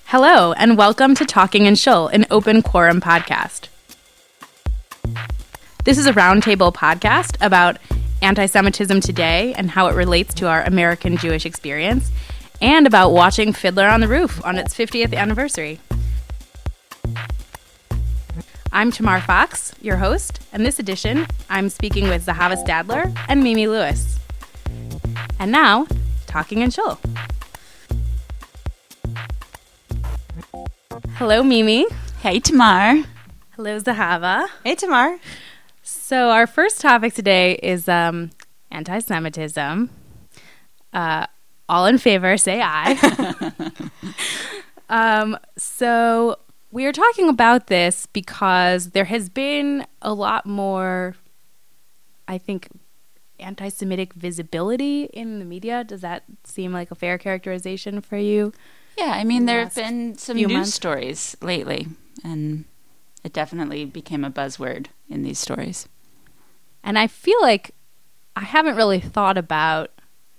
Hello, and welcome to Talking and Shill, an open quorum podcast. This is a roundtable podcast about anti-Semitism today and how it relates to our American Jewish experience, and about watching Fiddler on the Roof on its 50th anniversary. I'm Tamar Fox, your host, and this edition, I'm speaking with Zahava Stadler and Mimi Lewis. And now, Talking and Shill. Hello, Mimi. Hey, Tamar. Hello, Zahava. Hey, Tamar. So our first topic today is anti-Semitism. All in favor, say aye. So we are talking about this because there has been a lot more, I think, anti-Semitic visibility in the media. Does that seem like a fair characterization for you? Yeah, I mean, there have been some news stories lately, and it definitely became a buzzword in these stories. And I feel like I haven't really thought about,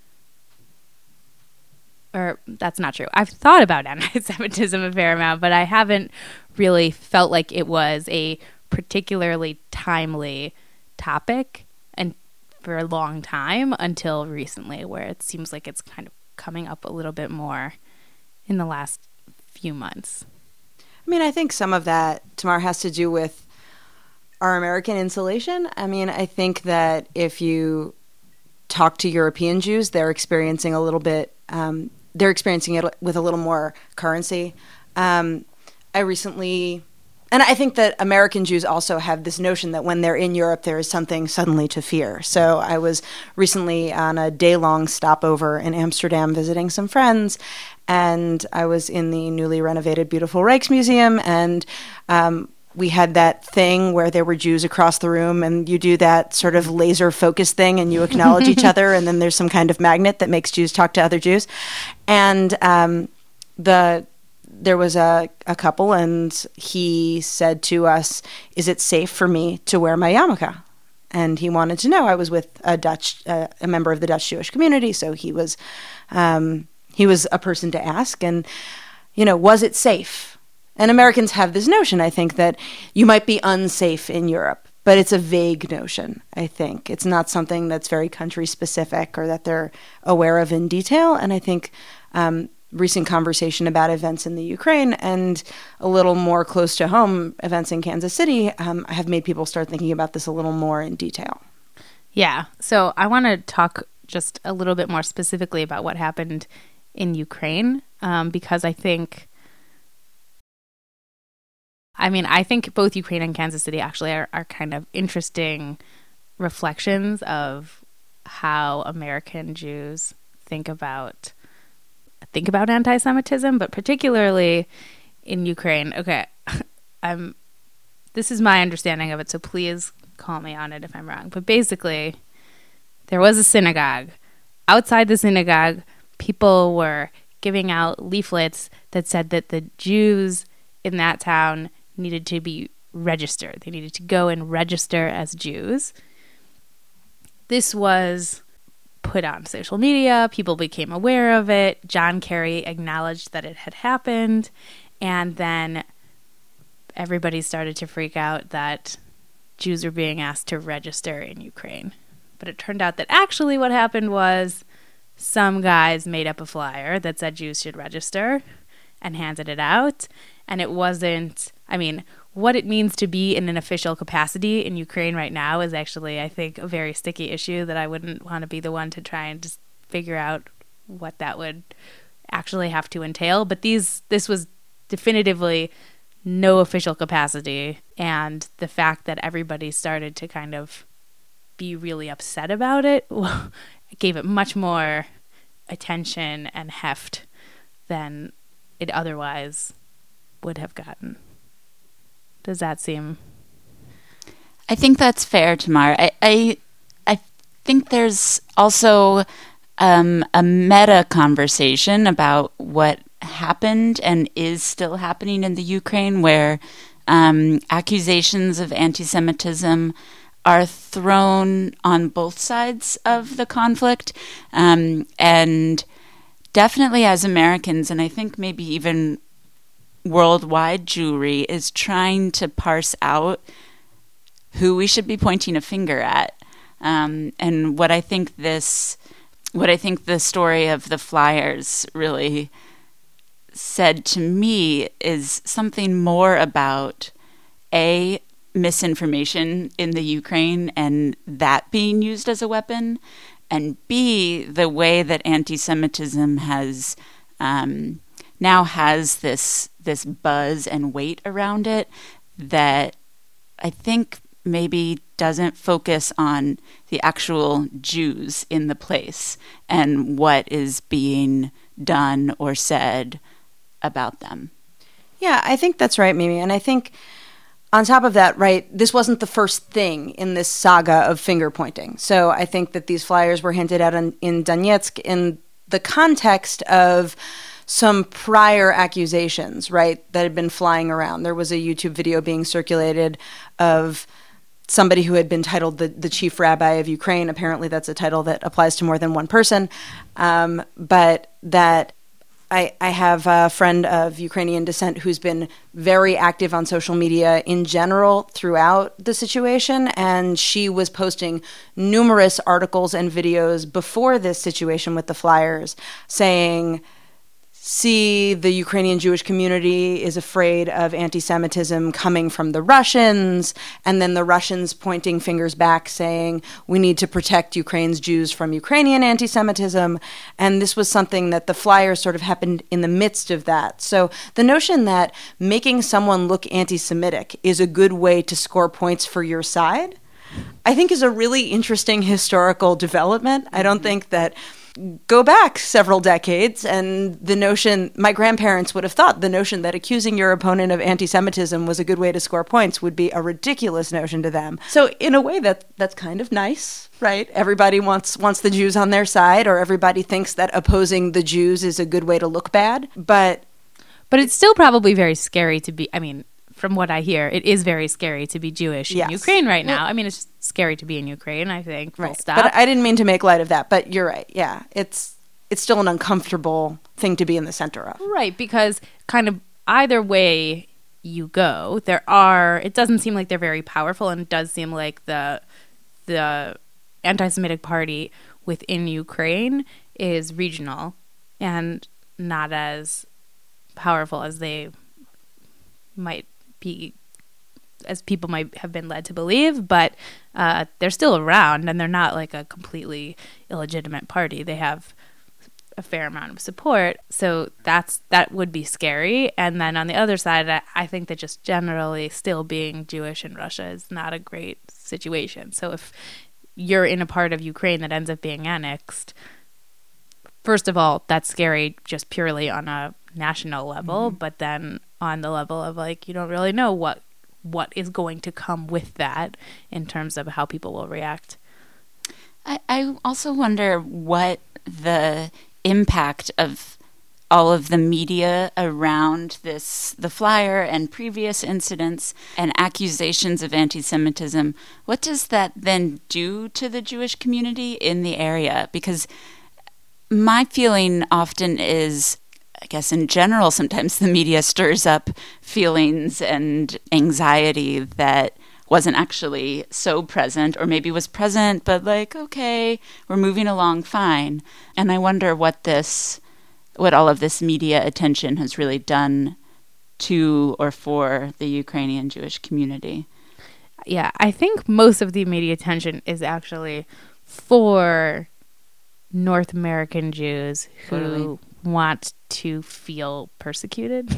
or that's not true. I've thought about anti-Semitism a fair amount, but I haven't really felt like it was a particularly timely topic and for a long time until recently, where it seems like it's kind of coming up a little bit more in the last few months. I mean, I think some of that, Tamar, has to do with our American insulation. I mean, I think that if you talk to European Jews, they're experiencing a little bit, they're experiencing it with a little more currency. And I think that American Jews also have this notion that when they're in Europe, there is something suddenly to fear. So I was recently on a day-long stopover in Amsterdam visiting some friends, and I was in the newly renovated beautiful Rijksmuseum, and we had that thing where there were Jews across the room, and you do that sort of laser focus thing, and you acknowledge each other, and then there's some kind of magnet that makes Jews talk to other Jews. And there was a couple, and he said to us, "Is it safe for me to wear my yarmulke?" And he wanted to know. I was with a member of the Dutch Jewish community, so he was a person to ask. And, was it safe? And Americans have this notion, I think, that you might be unsafe in Europe, but it's a vague notion, I think. It's not something that's very country-specific or that they're aware of in detail. And I think recent conversation about events in the Ukraine and a little more close to home events in Kansas City have made people start thinking about this a little more in detail. Yeah. So I want to talk just a little bit more specifically about what happened in Ukraine, because I think both Ukraine and Kansas City actually are kind of interesting reflections of how American Jews think about anti-Semitism, but particularly in Ukraine. Okay, this is my understanding of it, so please call me on it if I'm wrong. But basically, there was a synagogue. Outside the synagogue, people were giving out leaflets that said that the Jews in that town needed to be registered. They needed to go and register as Jews. This was put on social media. People became aware of it. John Kerry acknowledged that it had happened. And then everybody started to freak out that Jews were being asked to register in Ukraine. But it turned out that actually what happened was some guys made up a flyer that said Jews should register and handed it out. And it wasn't, what it means to be in an official capacity in Ukraine right now is actually, I think, a very sticky issue that I wouldn't want to be the one to try and just figure out what that would actually have to entail. But this was definitively no official capacity. And the fact that everybody started to kind of be really upset about it gave it much more attention and heft than it otherwise would have gotten. Does that seem? I think that's fair, Tamar. I think there's also a meta conversation about what happened and is still happening in the Ukraine, where accusations of anti-Semitism are thrown on both sides of the conflict, and definitely as Americans, and I think maybe even worldwide Jewry is trying to parse out who we should be pointing a finger at. And what I think the story of the flyers really said to me is something more about misinformation in the Ukraine and that being used as a weapon, and B, the way that anti-Semitism has now has this buzz and weight around it that I think maybe doesn't focus on the actual Jews in the place and what is being done or said about them. Yeah, I think that's right, Mimi. And I think on top of that, right, this wasn't the first thing in this saga of finger pointing. So I think that these flyers were hinted at in Donetsk in the context of some prior accusations, right, that had been flying around. There was a YouTube video being circulated of somebody who had been titled the chief rabbi of Ukraine. Apparently that's a title that applies to more than one person. But that I have a friend of Ukrainian descent who's been very active on social media in general throughout the situation, and she was posting numerous articles and videos before this situation with the flyers saying, see, the Ukrainian Jewish community is afraid of anti-Semitism coming from the Russians, and then the Russians pointing fingers back saying, we need to protect Ukraine's Jews from Ukrainian anti-Semitism. And this was something that the flyers sort of happened in the midst of that. So the notion that making someone look anti-Semitic is a good way to score points for your side, I think is a really interesting historical development. I don't think that go back several decades, and the notion, my grandparents would have thought the notion that accusing your opponent of anti-Semitism was a good way to score points would be a ridiculous notion to them. So in a way that's kind of nice, right? Everybody wants the Jews on their side, or everybody thinks that opposing the Jews is a good way to look bad. But it's still probably very scary to be, I mean, from what I hear, it is very scary to be Jewish in Ukraine right now. I mean, it's just scary to be in Ukraine, I think, full stop. But I didn't mean to make light of that, but you're right. Yeah, it's still an uncomfortable thing to be in the center of. Right, because kind of either way you go, it doesn't seem like they're very powerful, and it does seem like the anti-Semitic party within Ukraine is regional and not as powerful as they might be, as people might have been led to believe, but they're still around, and they're not like a completely illegitimate party. They have a fair amount of support, so that would be scary. And then on the other side, I think that just generally still being Jewish in Russia is not a great situation. So if you're in a part of Ukraine that ends up being annexed, first of all, that's scary just purely on a national level, but then on the level of, like, you don't really know what is going to come with that in terms of how people will react. I also wonder what the impact of all of the media around the flyer and previous incidents and accusations of anti-Semitism, what does that then do to the Jewish community in the area? Because my feeling often is, I guess in general, sometimes the media stirs up feelings and anxiety that wasn't actually so present, or maybe was present, but like, okay, we're moving along fine. And I wonder what all of this media attention has really done to or for the Ukrainian Jewish community. Yeah, I think most of the media attention is actually for North American Jews who want to feel persecuted.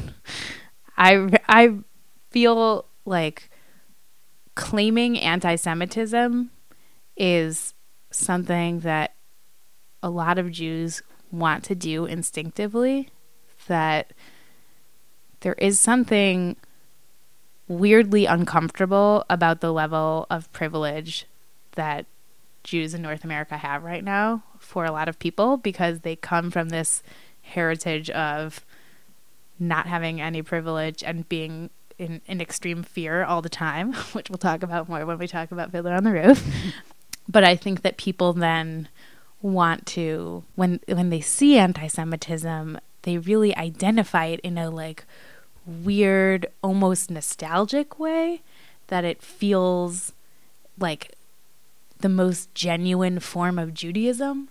I feel like claiming anti-Semitism is something that a lot of Jews want to do instinctively, that there is something weirdly uncomfortable about the level of privilege that Jews in North America have right now for a lot of people, because they come from this heritage of not having any privilege and being in extreme fear all the time, which we'll talk about more when we talk about Fiddler on the Roof. But I think that people then want to, when they see anti-Semitism, they really identify it in a like weird, almost nostalgic way that it feels like the most genuine form of Judaism.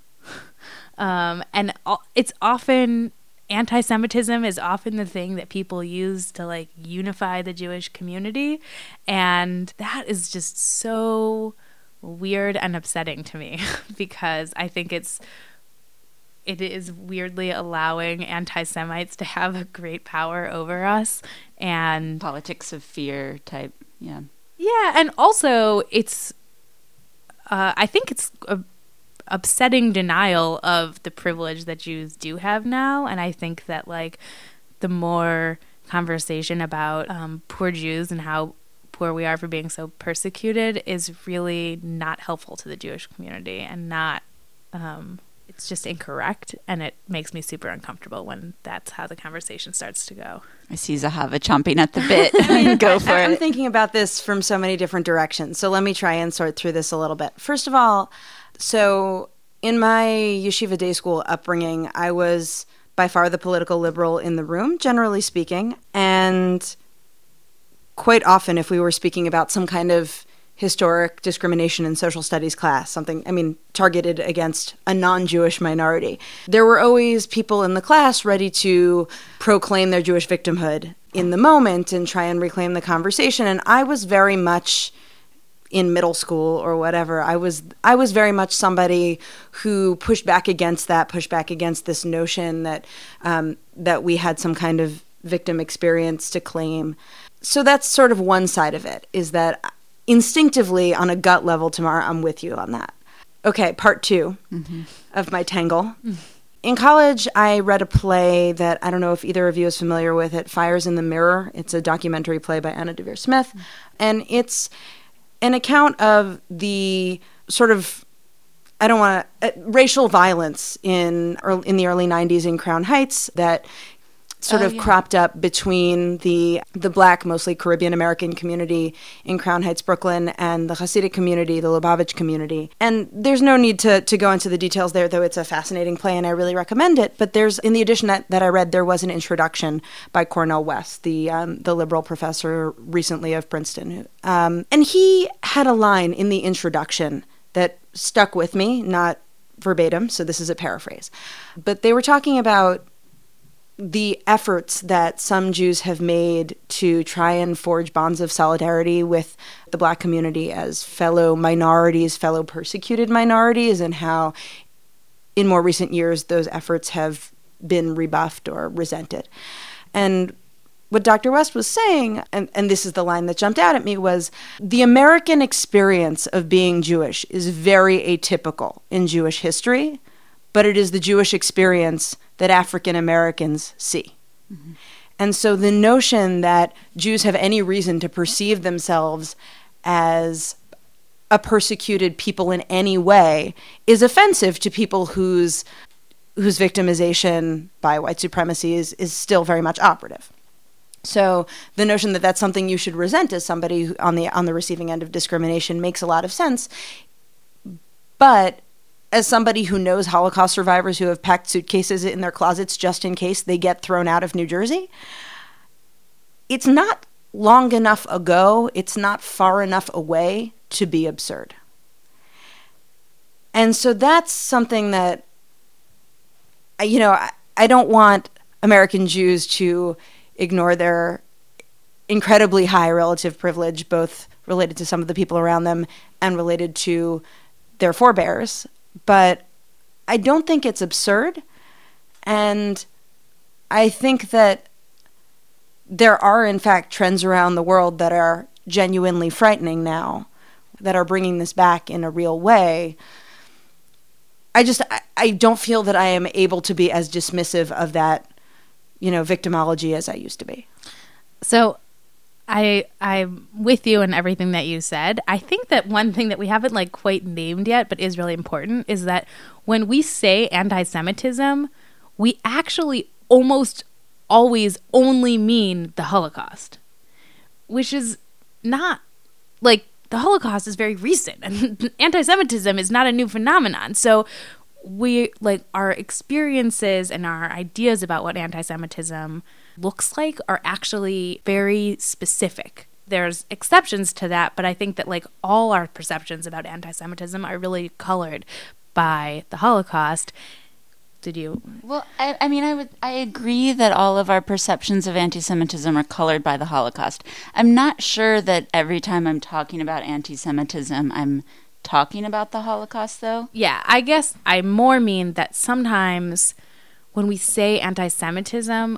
And it's often, anti-Semitism is often the thing that people use to like unify the Jewish community. And that is just so weird and upsetting to me because I think it is weirdly allowing anti-Semites to have a great power over us. And politics of fear type. Yeah. Yeah. And also it's, I think it's a upsetting denial of the privilege that Jews do have now. And I think that like the more conversation about poor Jews and how poor we are for being so persecuted is really not helpful to the Jewish community and not, it's just incorrect. And it makes me super uncomfortable when that's how the conversation starts to go. I see Zahava chomping at the bit. Go for it. I'm thinking about this from so many different directions. So let me try and sort through this a little bit. First of all, so in my yeshiva day school upbringing, I was by far the political liberal in the room, generally speaking. And quite often, if we were speaking about some kind of historic discrimination in social studies class, something, targeted against a non-Jewish minority, there were always people in the class ready to proclaim their Jewish victimhood in the moment and try and reclaim the conversation. And I was very much in middle school or whatever, I was very much somebody who pushed back against this notion that that we had some kind of victim experience to claim. So that's sort of one side of it, is that instinctively on a gut level, Tamara, I'm with you on that. Okay, part two of my tangle. In college, I read a play that I don't know if either of you is familiar with it, Fires in the Mirror. It's a documentary play by Anna Deavere Smith, and it's an account of the sort of, racial violence in the early 90s in Crown Heights that sort of cropped up between the Black, mostly Caribbean American community in Crown Heights, Brooklyn, and the Hasidic community, the Lubavitch community. And there's no need to go into the details there, though it's a fascinating play and I really recommend it. But in the edition that I read, there was an introduction by Cornel West, the liberal professor recently of Princeton. And he had a line in the introduction that stuck with me, not verbatim, so this is a paraphrase. But they were talking about the efforts that some Jews have made to try and forge bonds of solidarity with the Black community as fellow minorities, fellow persecuted minorities, and how in more recent years those efforts have been rebuffed or resented. And what Dr. West was saying, and this is the line that jumped out at me, was the American experience of being Jewish is very atypical in Jewish history, but it is the Jewish experience that African Americans see. Mm-hmm. And so the notion that Jews have any reason to perceive themselves as a persecuted people in any way is offensive to people whose victimization by white supremacy is still very much operative. So the notion that that's something you should resent as somebody who, on the receiving end of discrimination makes a lot of sense. But as somebody who knows Holocaust survivors who have packed suitcases in their closets just in case they get thrown out of New Jersey, it's not long enough ago, it's not far enough away to be absurd. And so that's something that, I don't want American Jews to ignore their incredibly high relative privilege, both related to some of the people around them and related to their forebears. But I don't think it's absurd. And I think that there are, in fact, trends around the world that are genuinely frightening now, that are bringing this back in a real way. I don't feel that I am able to be as dismissive of that, victimology as I used to be. So I'm with you in everything that you said. I think that one thing that we haven't quite named yet, but is really important, is that when we say anti-Semitism, we actually almost always only mean the Holocaust, which is not the Holocaust is very recent and anti-Semitism is not a new phenomenon. So we like our experiences and our ideas about what anti-Semitism looks like are actually very specific. There's exceptions to that, but I think that like all our perceptions about anti-Semitism are really colored by the Holocaust. Did you? Well, I agree that all of our perceptions of anti-Semitism are colored by the Holocaust. I'm not sure that every time I'm talking about anti-Semitism, I'm talking about the Holocaust, though. Yeah, I guess I more mean that sometimes when we say anti-Semitism,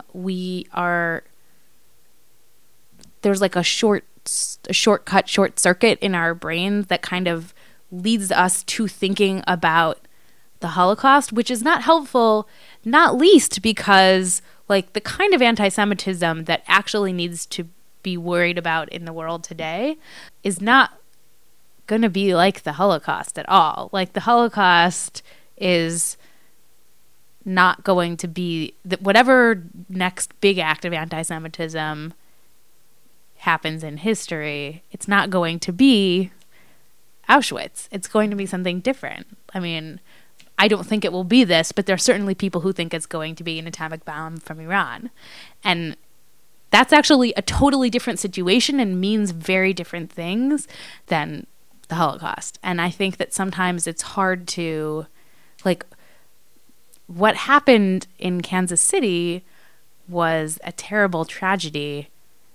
there's like a shortcut, short circuit in our brains that kind of leads us to thinking about the Holocaust, which is not helpful, not least because like the kind of anti-Semitism that actually needs to be worried about in the world today is not going to be like the Holocaust at all. Like the Holocaust is not going to be whatever next big act of anti-Semitism happens in history, it's not going to be Auschwitz. It's going to be something different. I mean, I don't think it will be this, but there are certainly people who think it's going to be an atomic bomb from Iran. And that's actually a totally different situation and means very different things than the Holocaust. And I think that sometimes it's hard to, like, what happened in Kansas City was a terrible tragedy.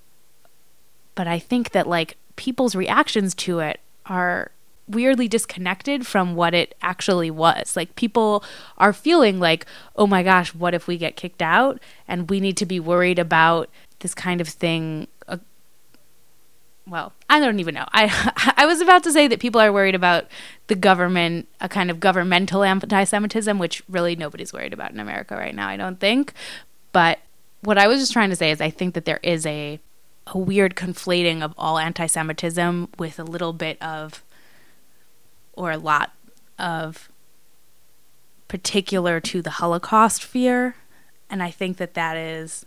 But I think that, like, people's reactions to it are weirdly disconnected from what it actually was. Like, people are feeling like, oh my gosh, what if we get kicked out? And we need to be worried about this kind of thing. Well, I don't even know. I was about to say that people are worried about the government, a kind of governmental anti-Semitism, which really nobody's worried about in America right now, I don't think. But what I was just trying to say is I think that there is a weird conflating of all anti-Semitism with a little bit of, or a lot of, particular to the Holocaust fear. And I think that that is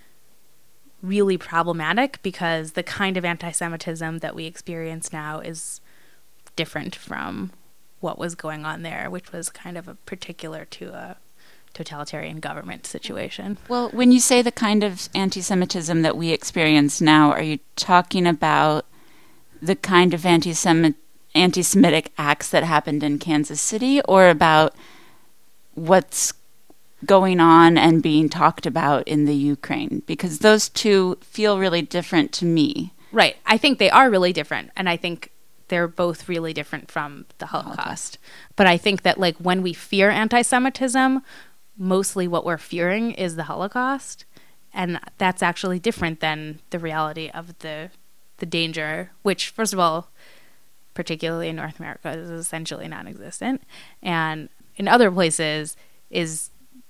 really problematic because the kind of anti-Semitism that we experience now is different from what was going on there, which was kind of a particular to a totalitarian government situation. Well, when you say the kind of anti-Semitism that we experience now, are you talking about the kind of anti-Semitic acts that happened in Kansas City, or about what's going on and being talked about in the Ukraine? Because those two feel really different to me. Right. I think they are really different, and I think they're both really different from the Holocaust. But I think that, like, when we fear anti-Semitism, mostly what we're fearing is the Holocaust, and that's actually different than the reality of the danger, which, first of all, particularly in North America, is essentially non-existent, and in other places is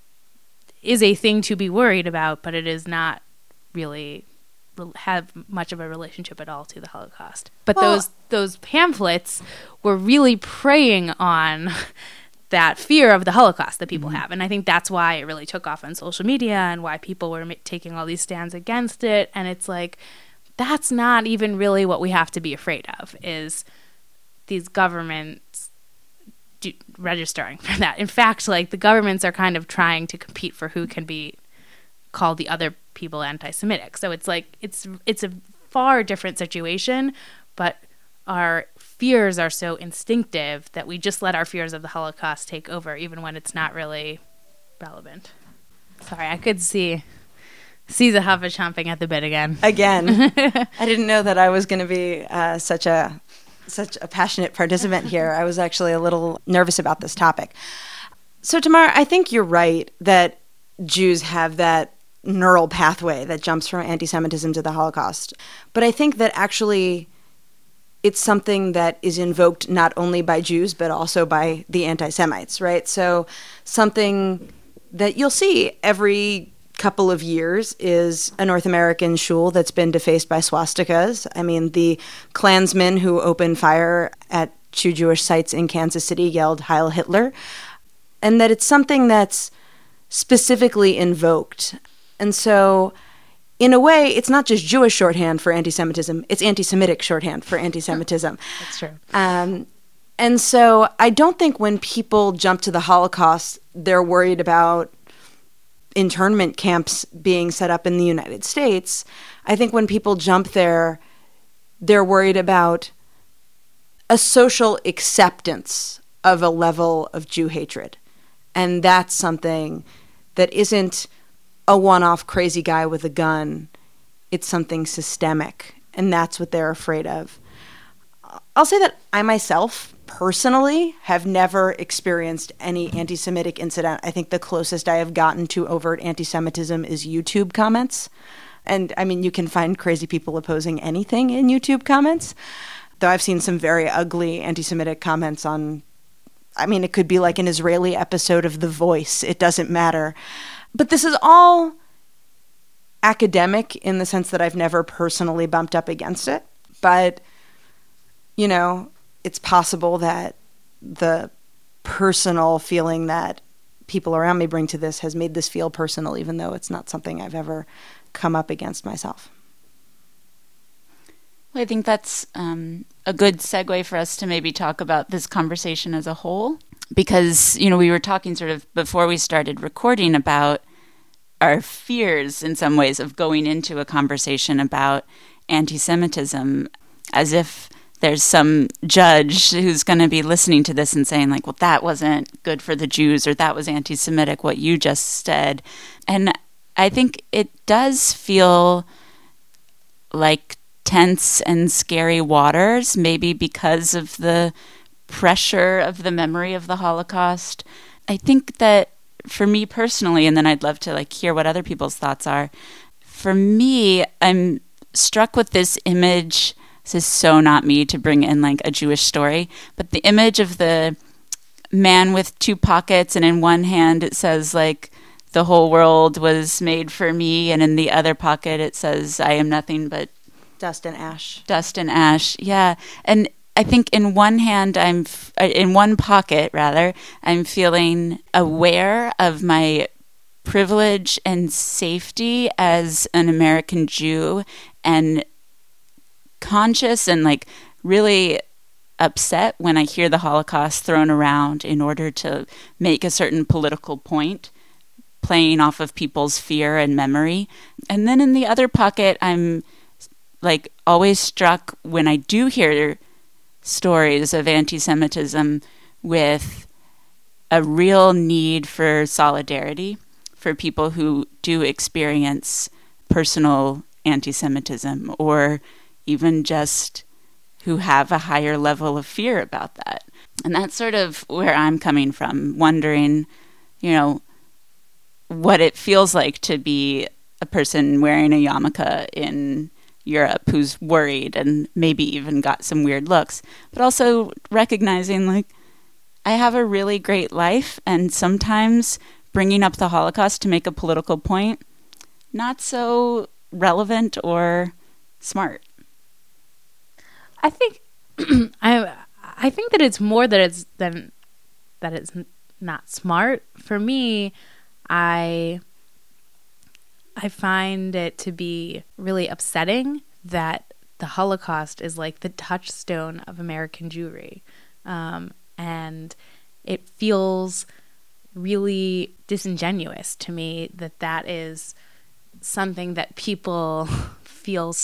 a thing to be worried about, but it is not really have much of a relationship at all to the Holocaust. But those pamphlets were really preying on that fear of the Holocaust that people have. And I think that's why it really took off on social media and why people were taking all these stands against it. And it's like, that's not even really what we have to be afraid of, is these governments registering for that. In fact, like, the governments are kind of trying to compete for who can be called the other people anti-Semitic. So it's like, it's a far different situation, but our fears are so instinctive that we just let our fears of the Holocaust take over, even when it's not really relevant. Sorry, I could see the Huffa chomping at the bit again. I didn't know that I was going to be such a passionate participant here. I was actually a little nervous about this topic. So, Tamar, I think you're right that Jews have that neural pathway that jumps from anti-Semitism to the Holocaust. But I think that actually it's something that is invoked not only by Jews, but also by the anti-Semites, right? So something that you'll see every couple of years is a North American shul that's been defaced by swastikas. I mean, the Klansmen who opened fire at 2 Jewish sites in Kansas City yelled Heil Hitler. And that it's something that's specifically invoked. And so, in a way, it's not just Jewish shorthand for anti-Semitism, it's anti-Semitic shorthand for anti-Semitism. That's true. And And so I don't think when people jump to the Holocaust, they're worried about internment camps being set up in the United States. I think when people jump there, they're worried about a social acceptance of a level of Jew hatred. And that's something that isn't a one-off crazy guy with a gun. It's something systemic, and that's what they're afraid of. I'll say that I myself personally have never experienced any anti-Semitic incident. I think the closest I have gotten to overt anti-Semitism is YouTube comments. And I mean, you can find crazy people opposing anything in YouTube comments. Though I've seen some very ugly anti-Semitic comments on, I mean, it could be like an Israeli episode of The Voice. It doesn't matter. But this is all academic in the sense that I've never personally bumped up against it. But, you know, it's possible that the personal feeling that people around me bring to this has made this feel personal, even though it's not something I've ever come up against myself. Well, I think that's a good segue for us to maybe talk about this conversation as a whole, because, you know, we were talking sort of before we started recording about our fears in some ways of going into a conversation about anti-Semitism, as if there's some judge who's going to be listening to this and saying like, well, that wasn't good for the Jews, or that was anti-Semitic, what you just said. And I think it does feel like tense and scary waters, maybe because of the pressure of the memory of the Holocaust. I think that for me personally, and then I'd love to like hear what other people's thoughts are. For me, I'm struck with this image. This is so not me to bring in like a Jewish story, but the image of the man with two pockets, and in one hand it says like, the whole world was made for me, and in the other pocket it says, I am nothing but dust and ash. Dust and ash, yeah. And I think in one hand, in one pocket, rather, I'm feeling aware of my privilege and safety as an American Jew, and conscious and like really upset when I hear the Holocaust thrown around in order to make a certain political point, playing off of people's fear and memory. And then in the other pocket, I'm like always struck when I do hear stories of anti-Semitism with a real need for solidarity for people who do experience personal anti-Semitism, or even just who have a higher level of fear about that. And that's sort of where I'm coming from, wondering, you know, what it feels like to be a person wearing a yarmulke in Europe who's worried and maybe even got some weird looks, but also recognizing like I have a really great life, and sometimes bringing up the Holocaust to make a political point, not so relevant or smart. I think I think that it's more that it's not smart. For me, I find it to be really upsetting that the Holocaust is like the touchstone of American Jewry. And it feels really disingenuous to me that that is something that people feel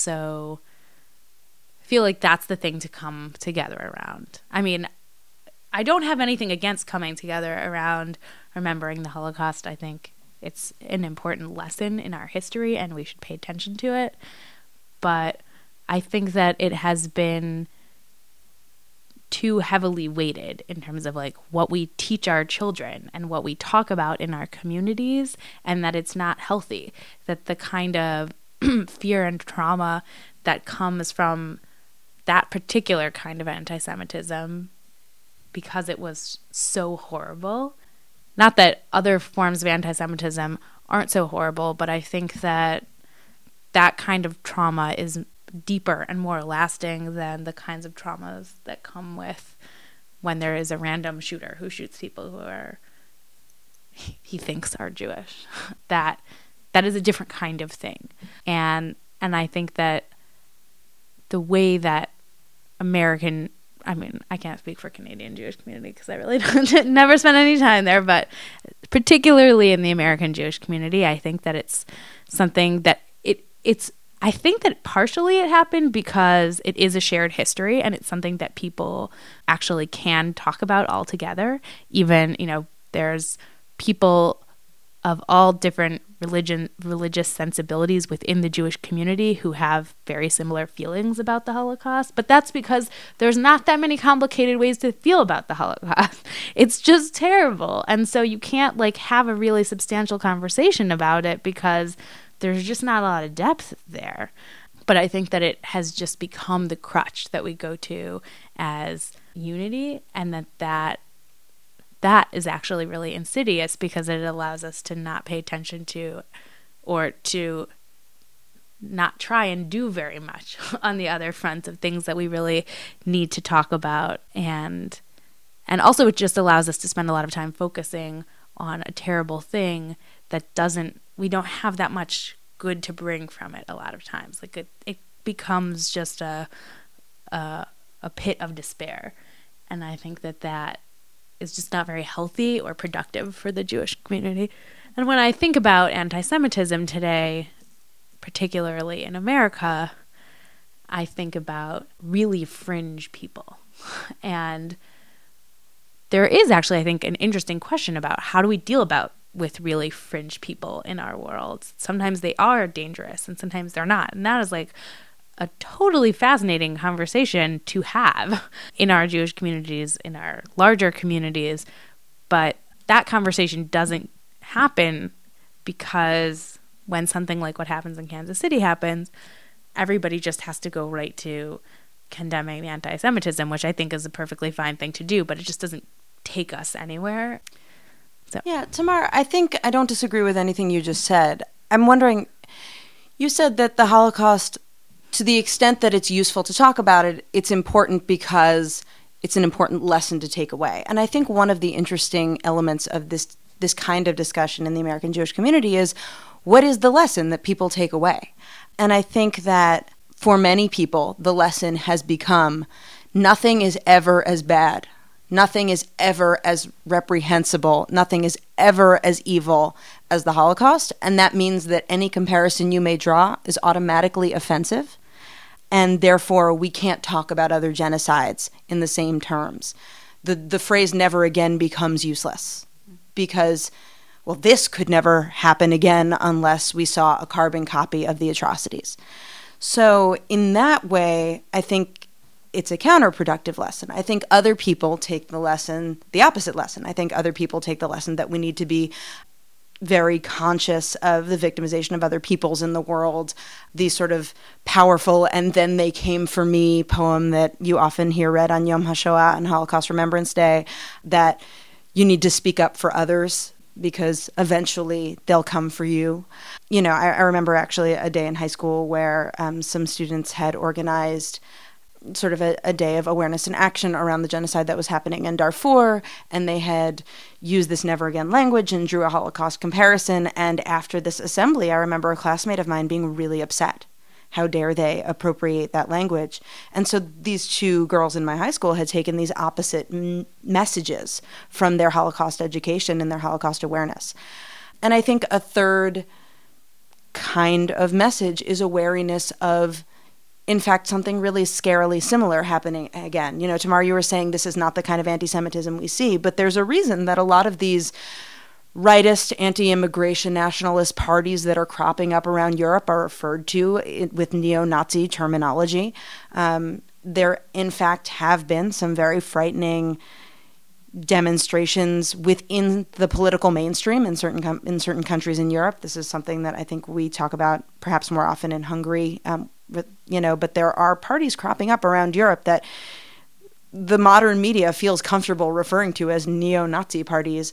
like that's the thing to come together around. I mean, I don't have anything against coming together around remembering the Holocaust. I think it's an important lesson in our history and we should pay attention to it. But I think that it has been too heavily weighted in terms of like what we teach our children and what we talk about in our communities, and that it's not healthy, that the kind of fear and trauma that comes from that particular kind of anti-Semitism, because it was so horrible. Not that other forms of anti-Semitism aren't so horrible, but I think that that kind of trauma is deeper and more lasting than the kinds of traumas that come with when there is a random shooter who shoots people who he thinks are Jewish. That is a different kind of thing. And I think that the way that American I mean, I can't speak for Canadian Jewish community because I really never spent any time there, but particularly in the American Jewish community, I think that it's something that I think that partially it happened because it is a shared history and it's something that people actually can talk about all together. Even, there's people of all different religious sensibilities within the Jewish community who have very similar feelings about the Holocaust. But that's because there's not that many complicated ways to feel about the Holocaust. It's just terrible. And so you can't have a really substantial conversation about it because there's just not a lot of depth there. But I think that it has just become the crutch that we go to as unity, and that is actually really insidious because it allows us to not pay attention to or to not try and do very much on the other fronts of things that we really need to talk about. And also it just allows us to spend a lot of time focusing on a terrible thing that we don't have that much good to bring from it a lot of times. It becomes just a pit of despair. And I think that is just not very healthy or productive for the Jewish community. And when I think about anti-Semitism today, particularly in America, I think about really fringe people. And there is actually, I think, an interesting question about how do we deal with really fringe people in our world. Sometimes they are dangerous and sometimes they're not. And that is a totally fascinating conversation to have in our Jewish communities, in our larger communities. But that conversation doesn't happen because when something like what happens in Kansas City happens, everybody just has to go right to condemning anti-Semitism, which I think is a perfectly fine thing to do, but it just doesn't take us anywhere. So. Yeah, Tamar, I think I don't disagree with anything you just said. I'm wondering, you said that the Holocaust, to the extent that it's useful to talk about it, it's important because it's an important lesson to take away. And I think one of the interesting elements of this kind of discussion in the American Jewish community is, what is the lesson that people take away? And I think that for many people, the lesson has become, nothing is ever as bad. Nothing is ever as reprehensible. Nothing is ever as evil as the Holocaust. And that means that any comparison you may draw is automatically offensive. And therefore, we can't talk about other genocides in the same terms. The phrase never again becomes useless because, well, this could never happen again unless we saw a carbon copy of the atrocities. So in that way, I think it's a counterproductive lesson. I think other people take the opposite lesson. I think other people take the lesson that we need to be very conscious of the victimization of other peoples in the world, the sort of powerful "and then they came for me" poem that you often hear read on Yom HaShoah and Holocaust Remembrance Day, that you need to speak up for others because eventually they'll come for you. I remember actually a day in high school where some students had organized sort of a day of awareness and action around the genocide that was happening in Darfur, and they had used this never again language and drew a Holocaust comparison. And after this assembly, I remember a classmate of mine being really upset. How dare they appropriate that language? And so these two girls in my high school had taken these opposite messages from their Holocaust education and their Holocaust awareness. And I think a third kind of message is a wariness of, in fact, something really scarily similar happening again. Tamar, you were saying this is not the kind of anti-Semitism we see, but there's a reason that a lot of these rightist, anti-immigration nationalist parties that are cropping up around Europe are referred to with neo-Nazi terminology. There, in fact, have been some very frightening demonstrations within the political mainstream in certain countries in Europe. This is something that I think we talk about perhaps more often in Hungary, but there are parties cropping up around Europe that the modern media feels comfortable referring to as neo-Nazi parties.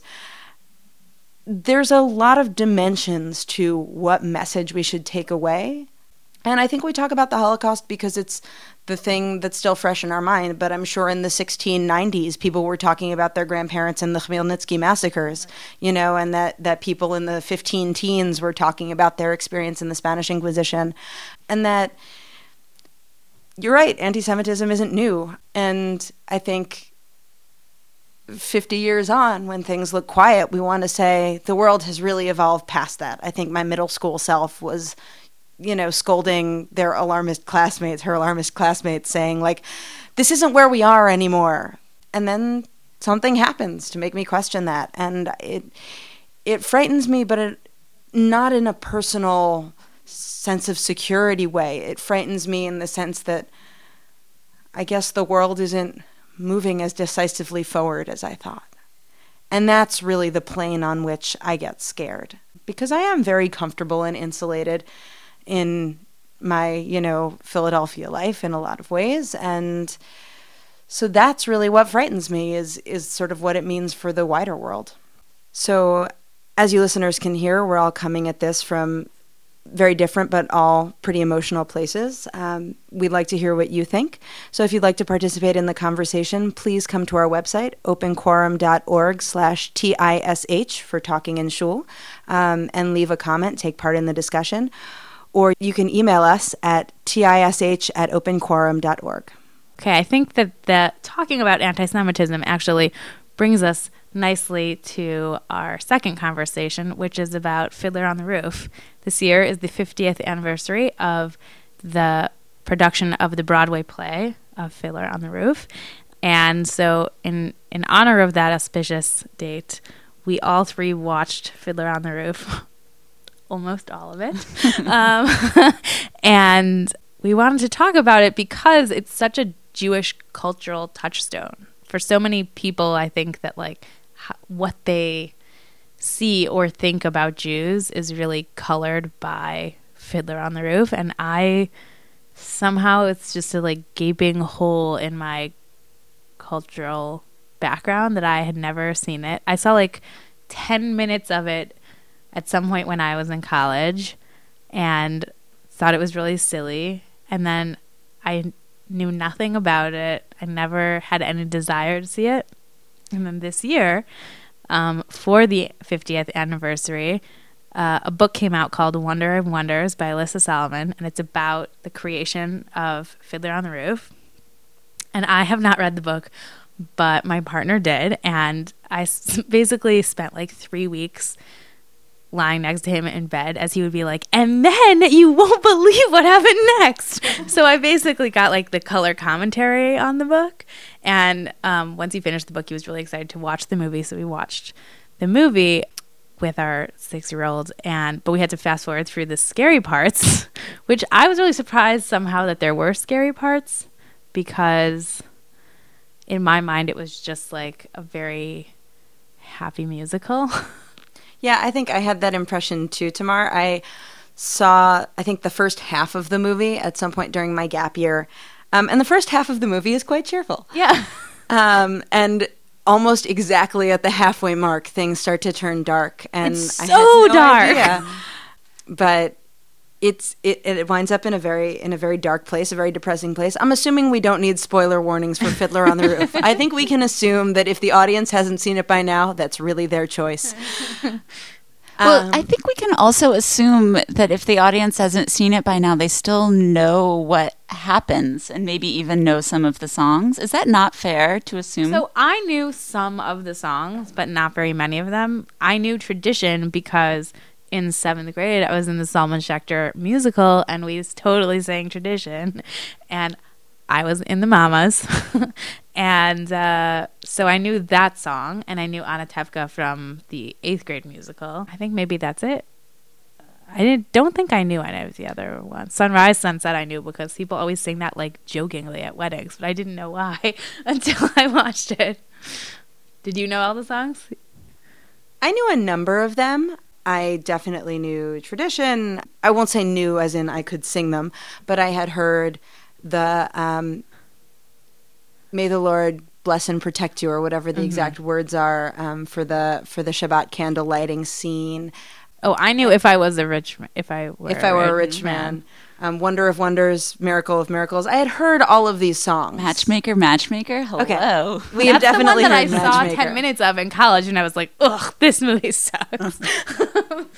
There's a lot of dimensions to what message we should take away. And I think we talk about the Holocaust because it's the thing that's still fresh in our mind. But I'm sure in the 1690s, people were talking about their grandparents and the Khmelnytsky massacres, and that people in the 15 teens were talking about their experience in the Spanish Inquisition. And that you're right, anti-Semitism isn't new. And I think 50 years on, when things look quiet, we want to say the world has really evolved past that. I think my middle school self was, scolding her alarmist classmates, saying, like, this isn't where we are anymore. And then something happens to make me question that. And it frightens me, but not in a personal sense of security way. It frightens me in the sense that I guess the world isn't moving as decisively forward as I thought. And that's really the plane on which I get scared, because I am very comfortable and insulated in my, Philadelphia life in a lot of ways. And so that's really what frightens me is sort of what it means for the wider world. So as you listeners can hear, we're all coming at this from very different but all pretty emotional places. We'd like to hear what you think. So if you'd like to participate in the conversation, please come to our website, openquorum.org/TISH for Talking in Shul, and leave a comment, take part in the discussion. Or you can email us at tish@openquorum.org. Okay, I think that talking about anti-Semitism actually brings us nicely to our second conversation, which is about Fiddler on the Roof. This year is the 50th anniversary of the production of the Broadway play of Fiddler on the Roof. And so in honor of that auspicious date, we all three watched Fiddler on the Roof, almost all of it. And we wanted to talk about it because it's such a Jewish cultural touchstone. For so many people, I think that what they see or think about Jews is really colored by Fiddler on the Roof. And somehow it's just a gaping hole in my cultural background that I had never seen it. I saw 10 minutes of it at some point when I was in college and thought it was really silly. And then I knew nothing about it. I never had any desire to see it. And then this year, for the 50th anniversary, a book came out called Wonder of Wonders by Alyssa Solomon, and it's about the creation of Fiddler on the Roof. And I have not read the book, but my partner did, and I basically spent 3 weeks lying next to him in bed as he would be like, and then you won't believe what happened next. So I basically got the color commentary on the book. And once he finished the book, he was really excited to watch the movie. So we watched the movie with our 6-year-old, but we had to fast forward through the scary parts, which I was really surprised somehow that there were scary parts, because in my mind, it was just a very happy musical. Yeah, I think I had that impression too, Tamar. I saw, I think, the first half of the movie at some point during my gap year. And the first half of the movie is quite cheerful. Yeah. And almost exactly at the halfway mark, things start to turn dark. And it's I so had no dark. idea. But it winds up in a very dark place, a very depressing place. I'm assuming we don't need spoiler warnings for Fiddler on the Roof. I think we can assume that if the audience hasn't seen it by now, that's really their choice. Well, I think we can also assume that if the audience hasn't seen it by now, they still know what happens and maybe even know some of the songs. Is that not fair to assume? So I knew some of the songs, but not very many of them. I knew Tradition because in 7th grade, I was in the Salman Schechter musical, and we totally sang Tradition, and I was in the Mamas, and so I knew that song, and I knew Anatevka from the 8th grade musical. I think maybe that's it. I don't think I knew any of the other ones. Sunrise, Sunset I knew because people always sing that jokingly at weddings, but I didn't know why until I watched it. Did you know all the songs? I knew a number of them. I definitely knew Tradition. I won't say knew as in I could sing them, but I had heard the May the Lord bless and protect you, or whatever the exact words are, for the Shabbat candle lighting scene. Oh, I knew If I Was a Rich Man. If I Were a Rich Man. Wonder of Wonders, Miracle of Miracles. I had heard all of these songs. Matchmaker. Hello. Okay. We had definitely heard heard Matchmaker. That's the one that I saw 10 minutes of in college, and I was like, ugh, this movie sucks.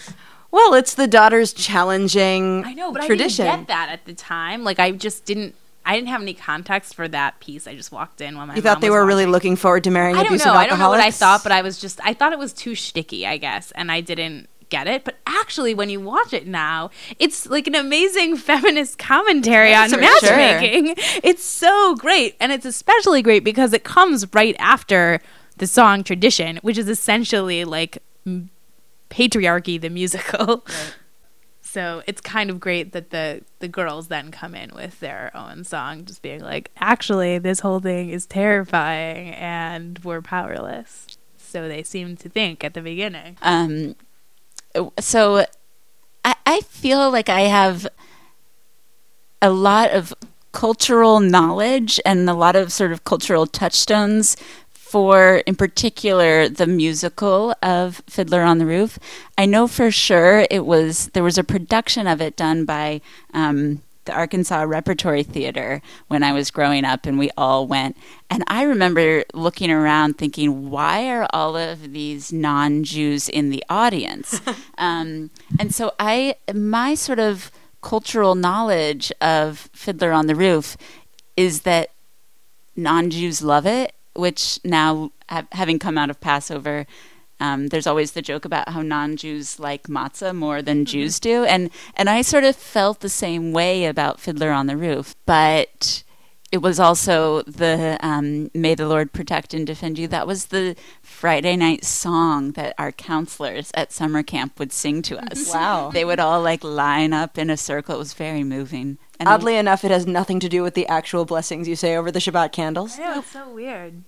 Well, it's the daughters challenging I know, but tradition. I didn't get that at the time. I just didn't I didn't have any context for that piece. I just walked in when my You mom thought they was were really watching. looking forward to marrying I don't abusive know. I alcoholics? don't know what I thought, but I thought it was too shticky, I guess, and I didn't get it. But actually, when you watch it now, it's like an amazing feminist commentary on For matchmaking. It's so great, and it's especially great because it comes right after the song Tradition, which is essentially like Patriarchy the musical. Right. So it's kind of great that the girls then come in with their own song, just being like, actually, this whole thing is terrifying and we're powerless. So they seem to think at the beginning. So I feel like I have a lot of cultural knowledge and a lot of sort of cultural touchstones for, in particular, the musical of Fiddler on the Roof. I know for sure there was a production of it done by the Arkansas Repertory Theater when I was growing up, and we all went. And I remember looking around thinking, why are all of these non-Jews in the audience? And so my sort of cultural knowledge of Fiddler on the Roof is that non-Jews love it, which now, having come out of Passover, there's always the joke about how non-Jews like matzah more than Jews do. And I sort of felt the same way about Fiddler on the Roof. But it was also the May the Lord Protect and Defend You. That was the Friday night song that our counselors at summer camp would sing to us. Wow. They would all like line up in a circle. It was very moving. And Oddly enough, it has nothing to do with the actual blessings you say over the Shabbat candles. Yeah, it's so weird.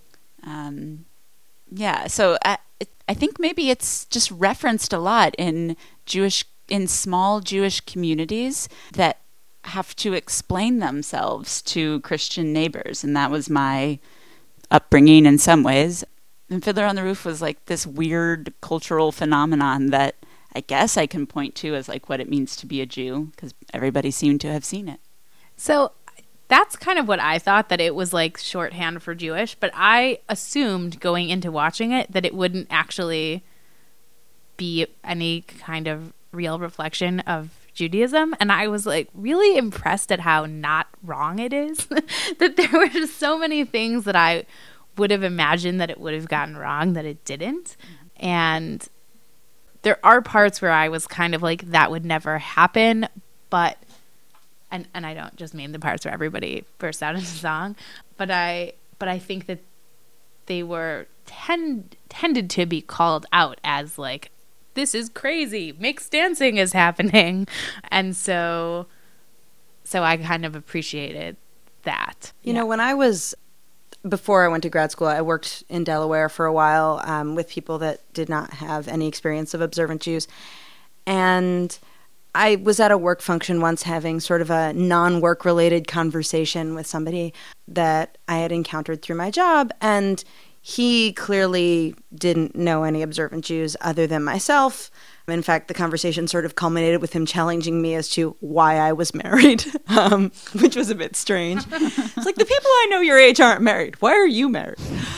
Yeah, so I think maybe it's just referenced a lot in small Jewish communities that have to explain themselves to Christian neighbors, and that was my upbringing in some ways. And Fiddler on the Roof was like this weird cultural phenomenon that I guess I can point to as like what it means to be a Jew, because everybody seemed to have seen it. So that's kind of what I thought, that it was like shorthand for Jewish, but I assumed going into watching it that it wouldn't actually be any kind of real reflection of Judaism. And I was like really impressed at how not wrong it is. That there were just so many things that I would have imagined that it would have gotten wrong that it didn't. And there are parts where I was kind of like, that would never happen, but and I don't just mean the parts where everybody bursts out into song, but I think that they were tended to be called out as like, this is crazy, mixed dancing is happening. And so I kind of appreciated that. You know, before I went to grad school, I worked in Delaware for a while with people that did not have any experience of observant Jews. And I was at a work function once having sort of a non-work related conversation with somebody that I had encountered through my job. And he clearly didn't know any observant Jews other than myself. In fact, the conversation sort of culminated with him challenging me as to why I was married, which was a bit strange. It's like, the people I know your age aren't married. Why are you married?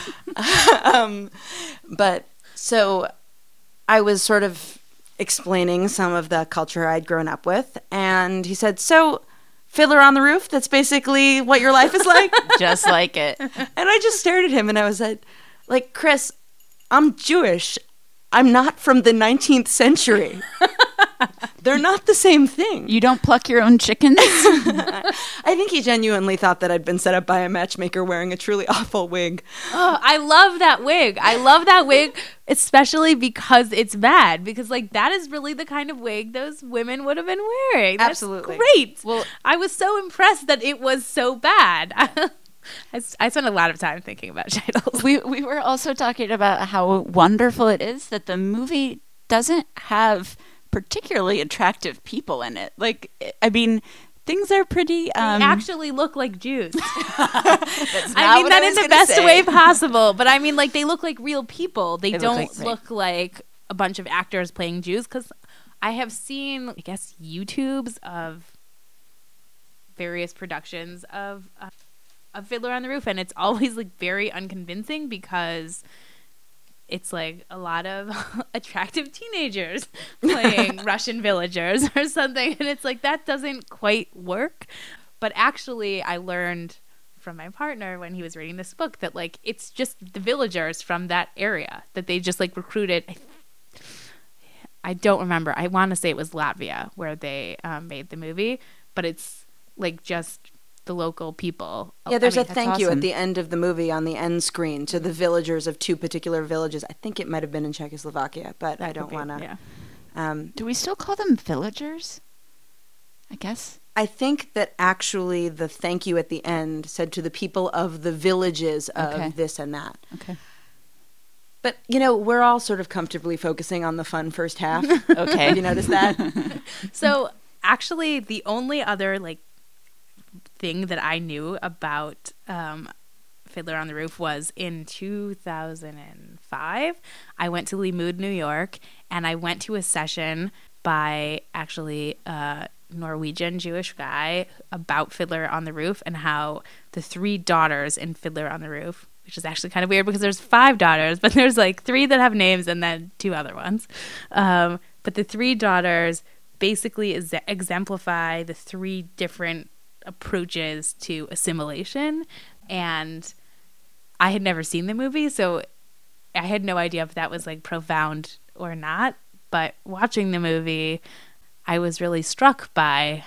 But so I was sort of explaining some of the culture I'd grown up with, and he said, so Fiddler on the Roof, that's basically what your life is like? Just like it. And I just stared at him and I was like, Chris, I'm Jewish. I'm not from the 19th century. They're not the same thing. You don't pluck your own chickens? I think he genuinely thought that I'd been set up by a matchmaker wearing a truly awful wig. Oh, I love that wig. I love that wig, especially because it's bad. Because, like, that is really the kind of wig those women would have been wearing. That's Absolutely. great. Well, I was so impressed that it was so bad. I spent a lot of time thinking about titles. we were also talking about how wonderful it is that the movie doesn't have particularly attractive people in it. Like, I mean, things are pretty... They actually look like Jews. That's I mean that in the best way possible. possible. But I mean, like, they look like real people. They don't look look like a bunch of actors playing Jews. Because I have seen, I guess, YouTubes of various productions of Fiddler on the Roof, and it's always like very unconvincing because it's like a lot of attractive teenagers playing Russian villagers or something, and it's like that doesn't quite work. But actually, I learned from my partner when he was reading this book that like it's just the villagers from that area that they just like recruited. I don't remember. I want to say it was Latvia where they made the movie, but it's like just the local people. Yeah, there's I a mean, thank that's you awesome. at the end of the movie on the end screen to the villagers of two particular villages. I think it might have been in Czechoslovakia, but I don't want to. Yeah. Do we still call them villagers? I guess. I think that actually the thank you at the end said to the people of the villages of Okay. this and that. Okay. But, we're all sort of comfortably focusing on the fun first half. Okay. Have you noticed that? So actually, the only other like thing that I knew about Fiddler on the Roof was in 2005. I went to Limmud, New York, and I went to a session by actually a Norwegian Jewish guy about Fiddler on the Roof and how the three daughters in Fiddler on the Roof, which is actually kind of weird because there's 5 daughters, but there's like 3 that have names and then 2 other ones. But the 3 daughters basically exemplify the 3 different approaches to assimilation. And I had never seen the movie, so I had no idea if that was like profound or not. But watching the movie, I was really struck by,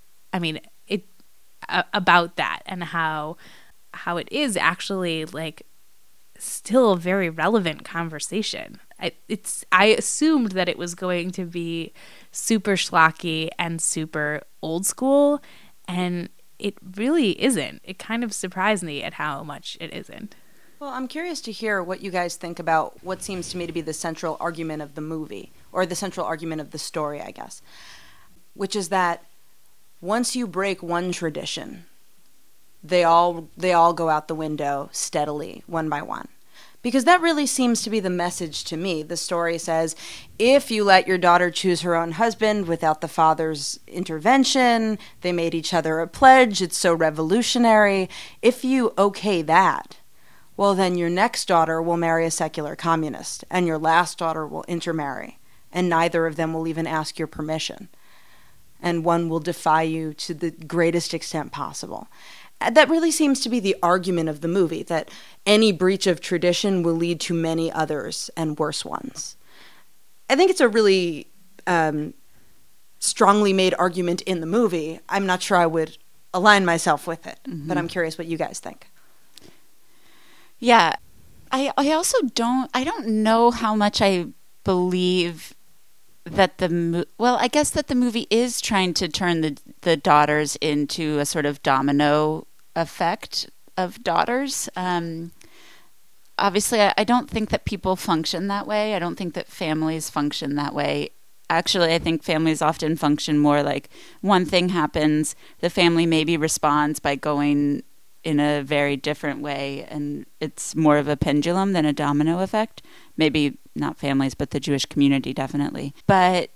about that and how it is actually like still a very relevant conversation. I assumed that it was going to be super schlocky and super old school, and it really isn't. It kind of surprised me at how much it isn't. Well, I'm curious to hear what you guys think about what seems to me to be the central argument of the movie, or the central argument of the story, I guess, which is that once you break one tradition, they all go out the window steadily, one by one. Because that really seems to be the message to me. The story says, if you let your daughter choose her own husband without the father's intervention, they made each other a pledge, it's so revolutionary. If you okay that, well, then your next daughter will marry a secular communist, and your last daughter will intermarry, and neither of them will even ask your permission. And one will defy you to the greatest extent possible. That really seems to be the argument of the movie, that any breach of tradition will lead to many others and worse ones. I think it's a really strongly made argument in the movie. I'm not sure I would align myself with it, but I'm curious what you guys think. Yeah. I also don't know how much I believe that I guess that the movie is trying to turn the daughters into a sort of domino effect of daughters. Obviously, I don't think that people function that way. I don't think that families function that way. Actually, I think families often function more like one thing happens, the family maybe responds by going in a very different way, and it's more of a pendulum than a domino effect. Maybe not families, but the Jewish community definitely. But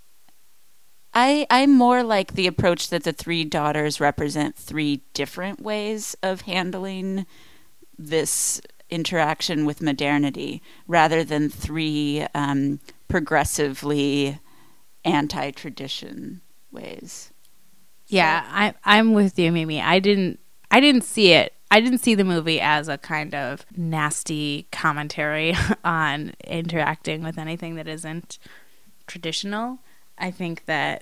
I'm more like the approach that the 3 daughters represent 3 different ways of handling this interaction with modernity, rather than 3 progressively anti-tradition ways. Yeah, I'm with you, Mimi. I didn't see it. I didn't see the movie as a kind of nasty commentary on interacting with anything that isn't traditional. I think that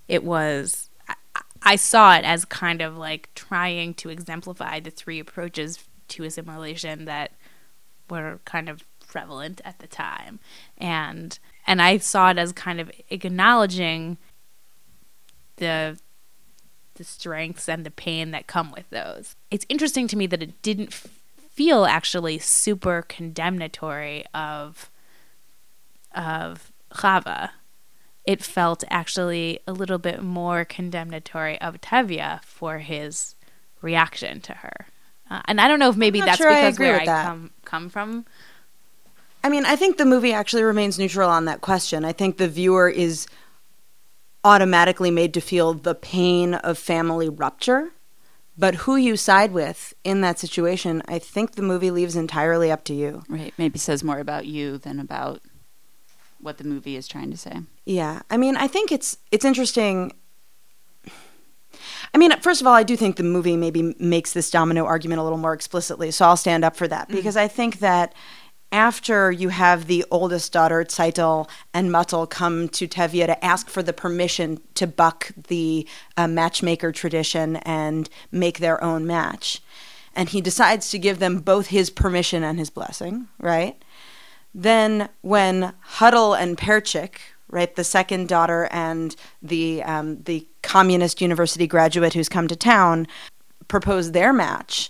I saw it as kind of like trying to exemplify the 3 approaches to assimilation that were kind of prevalent at the time. And I saw it as kind of acknowledging the strengths and the pain that come with those. It's interesting to me that it didn't feel actually super condemnatory of Chava. It felt actually a little bit more condemnatory of Tevye for his reaction to her. And I don't know if maybe that's sure I because agree where with I that. come from. I mean, I think the movie actually remains neutral on that question. I think the viewer is automatically made to feel the pain of family rupture. But who you side with in that situation, I think the movie leaves entirely up to you. Right. Maybe says more about you than about what the movie is trying to say. Yeah. I mean, I think it's interesting. I mean, first of all, I do think the movie maybe makes this domino argument a little more explicitly, so I'll stand up for that, because I think that after you have the oldest daughter, Tzeitel, and Muttel come to Tevye to ask for the permission to buck the matchmaker tradition and make their own match, and he decides to give them both his permission and his blessing, right? Then when Huddle and Perchik, right, the second daughter and the communist university graduate who's come to town, propose their match,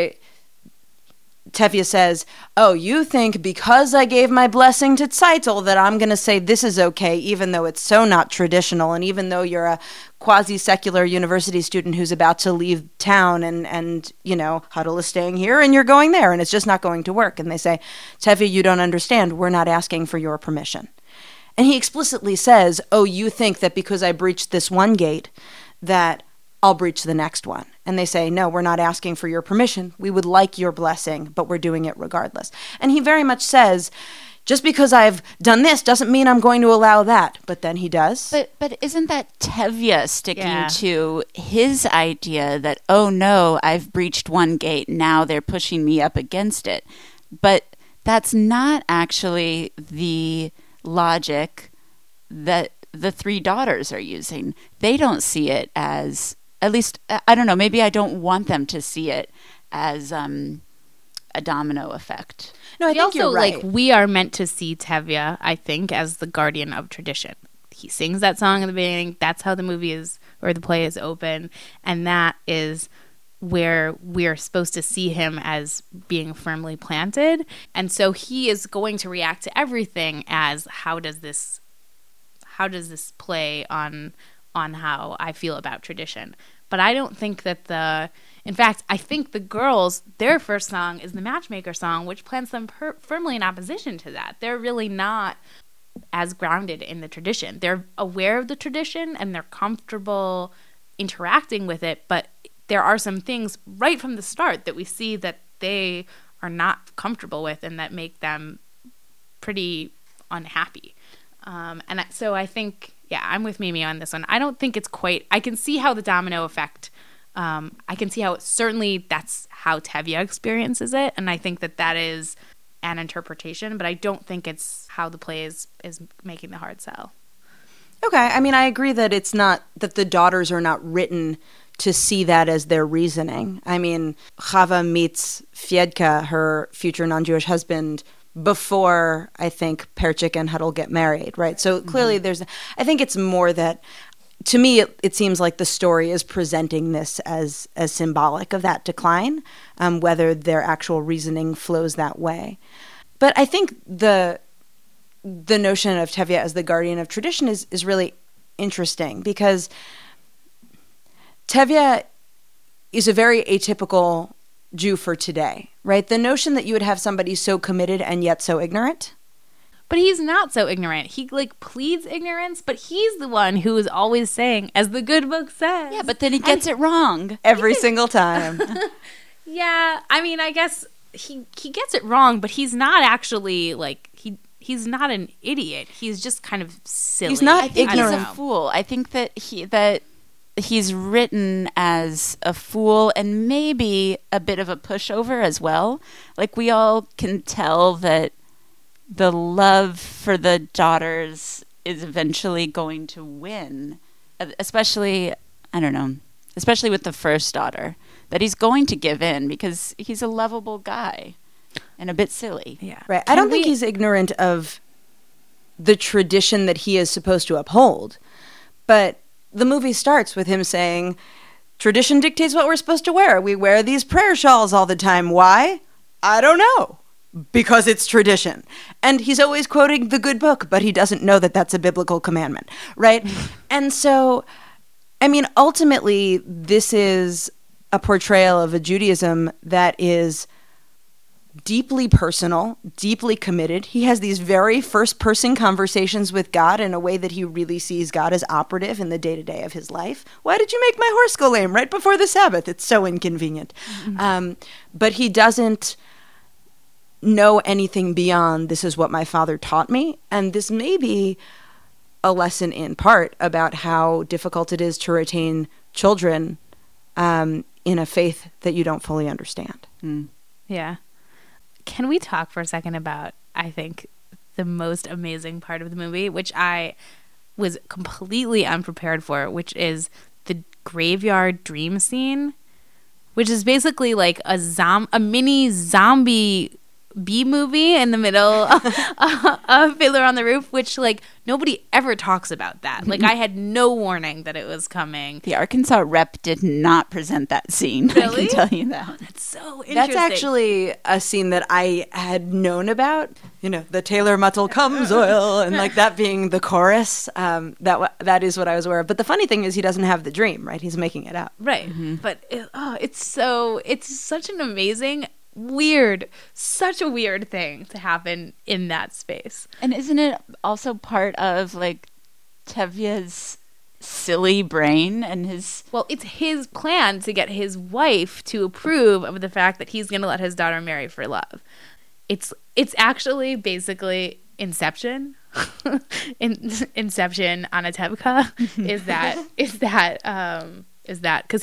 Tevye says, oh, you think because I gave my blessing to Tzeitel that I'm going to say this is okay, even though it's so not traditional, and even though you're a quasi-secular university student who's about to leave town and Huddle is staying here and you're going there, and it's just not going to work. And they say, Tevye, you don't understand. We're not asking for your permission. And he explicitly says, oh, you think that because I breached this one gate that I'll breach the next one. And they say, no, we're not asking for your permission. We would like your blessing, but we're doing it regardless. And he very much says, just because I've done this doesn't mean I'm going to allow that. But then he does. But isn't that Tevye sticking to his idea that, oh, no, I've breached one gate, now they're pushing me up against it? But that's not actually the logic that the three daughters are using. They don't see it as, at least, I don't know, maybe I don't want them to see it as a domino effect. No, I think also, you're right. we are meant to see Tevye, I think, as the guardian of tradition. He sings that song in the beginning. That's how the movie is, or the play is open. And that is where we're supposed to see him as being firmly planted. And so he is going to react to everything as, how does this play on how I feel about tradition? But I don't think that in fact, I think the girls, their first song is the Matchmaker song, which plants them firmly in opposition to that. They're really not as grounded in the tradition. They're aware of the tradition and they're comfortable interacting with it, but there are some things right from the start that we see that they are not comfortable with and that make them pretty unhappy. So I think, I'm with Mimi on this one. I don't think it's quite, I can see how the domino effect, I can see how certainly that's how Tevye experiences it. And I think that is an interpretation, but I don't think it's how the play is making the hard sell. Okay. I mean, I agree that it's not, that the daughters are not written to see that as their reasoning. I mean, Chava meets Fiedka, her future non-Jewish husband, before I think Perchik and Huddle get married, right? So clearly I think it's more that, to me, it seems like the story is presenting this as symbolic of that decline, whether their actual reasoning flows that way. But I think the notion of Tevye as the guardian of tradition is really interesting, because Tevye is a very atypical Jew for today, right? The notion that you would have somebody so committed and yet so ignorant. But he's not so ignorant. He pleads ignorance, but he's the one who is always saying, as the good book says. Yeah, but then he gets it wrong every single time. Yeah, I mean, I guess he gets it wrong, but he's not actually he's not an idiot. He's just kind of silly. He's not ignorant. He's a fool. I think that he's written as a fool and maybe a bit of a pushover as well. Like, we all can tell that the love for the daughters is eventually going to win, especially with the first daughter, that he's going to give in because he's a lovable guy and a bit silly. Yeah. Right. I don't think he's ignorant of the tradition that he is supposed to uphold, but the movie starts with him saying, tradition dictates what we're supposed to wear. We wear these prayer shawls all the time. Why? I don't know. Because it's tradition. And he's always quoting the good book, but he doesn't know that that's a biblical commandment, right? And so, I mean, ultimately, this is a portrayal of a Judaism that is deeply personal, deeply committed. He has these very first-person conversations with God in a way that he really sees God as operative in the day-to-day of his life. Why did you make my horse go lame right before the Sabbath? It's so inconvenient. But he doesn't know anything beyond, this is what my father taught me. And this may be a lesson in part about how difficult it is to retain children in a faith that you don't fully understand. Yeah. Can we talk for a second about, I think, the most amazing part of the movie, which I was completely unprepared for, which is the graveyard dream scene, which is basically like a mini zombie B movie in the middle of Fiddler on the Roof, which like nobody ever talks about that. Like I had no warning that it was coming. The Arkansas rep did not present that scene. Really? I can tell you that. That's so interesting. That's actually a scene that I had known about. You know, the Taylor Muttle comes oil, and like that being the chorus. That is what I was aware of. But the funny thing is, he doesn't have the dream, right? He's making it up. Right. But it's such an amazing, such a weird thing to happen in that space. And isn't it also part of like Tevye's silly brain and his... Well, it's his plan to get his wife to approve of the fact that he's going to let his daughter marry for love. It's actually basically Inception. Inception Anatevka is that because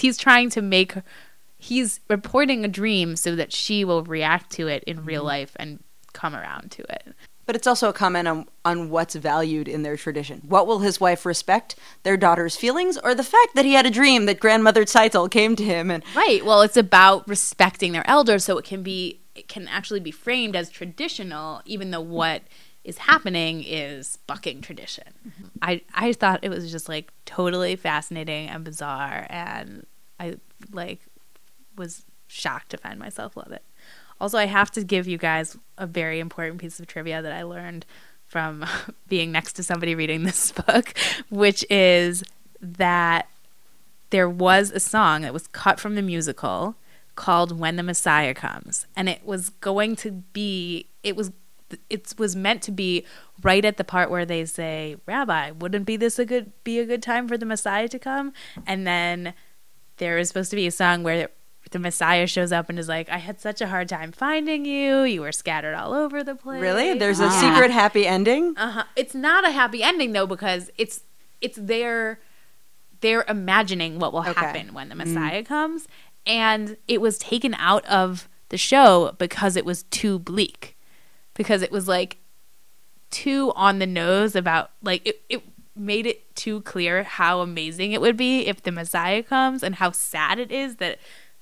he's reporting a dream so that she will react to it in real life and come around to it. But it's also a comment on what's valued in their tradition. What will his wife respect? Their daughter's feelings, or the fact that he had a dream that grandmother Tzeitel came to him and... Right. Well, it's about respecting their elders, so it can actually be framed as traditional, even though what is happening is bucking tradition. I thought it was just like totally fascinating and bizarre, and I like was shocked to find myself love it. Also, I have to give you guys a very important piece of trivia that I learned from being next to somebody reading this book, which is that there was a song that was cut from the musical called When the Messiah Comes. And it was going to be, it was meant to be right at the part where they say, Rabbi, wouldn't be a good time for the Messiah to come? And then there is supposed to be a song where the Messiah shows up and is like, I had such a hard time finding you. You were scattered all over the place. Really? There's a secret happy ending? It's not a happy ending, though, because it's they're imagining what will happen when the Messiah comes. And it was taken out of the show because it was too bleak. Because it was, like, too on the nose about, like, it made it too clear how amazing it would be if the Messiah comes, and how sad it is that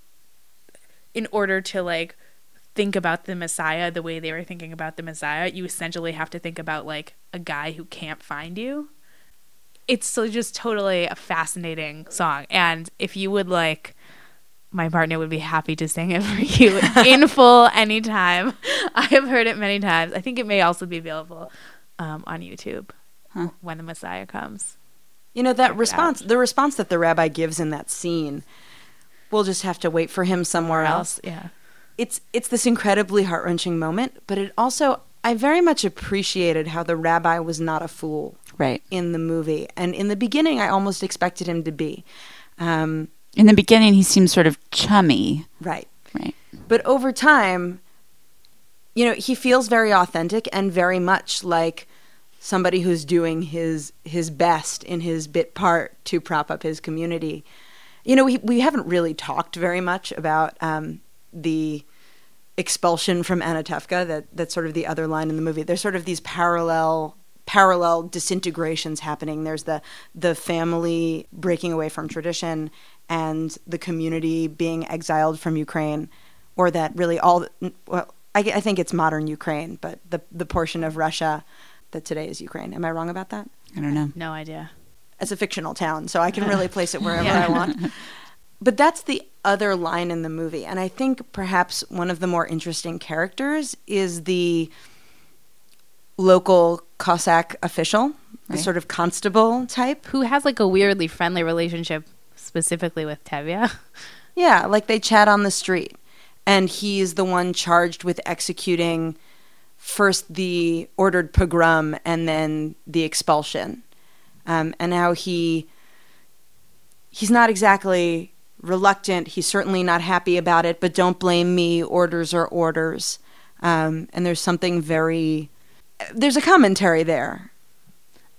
in order to like think about the Messiah the way they were thinking about the Messiah, you essentially have to think about like a guy who can't find you. It's so just totally a fascinating song. And if you would like, my partner would be happy to sing it for you in full anytime. I have heard it many times. I think it may also be available on YouTube when the Messiah comes. You know, that response, the response that the rabbi gives in that scene, we'll just have to wait for him somewhere else. Yeah. It's this incredibly heart-wrenching moment, but it also, I very much appreciated how the rabbi was not a fool in the movie. And in the beginning, I almost expected him to be. In the beginning, he seems sort of chummy. Right. Right. But over time, you know, he feels very authentic and very much like somebody who's doing his best in his bit part to prop up his community. You know, we haven't really talked very much about the expulsion from Anatevka. That's sort of the other line in the movie. There's sort of these parallel disintegrations happening. There's the family breaking away from tradition and the community being exiled from Ukraine, or that really I think it's modern Ukraine, but the portion of Russia that today is Ukraine. Am I wrong about that? I don't know. No idea. It's a fictional town, so I can really place it wherever I want. But that's the other line in the movie. And I think perhaps one of the more interesting characters is the local Cossack official, the sort of constable type. Who has like a weirdly friendly relationship specifically with Tevye. Yeah, like they chat on the street. And he's the one charged with executing first the ordered pogrom and then the expulsion. And how he's not exactly reluctant. He's certainly not happy about it, but don't blame me. Orders are orders. And there's something there's a commentary there.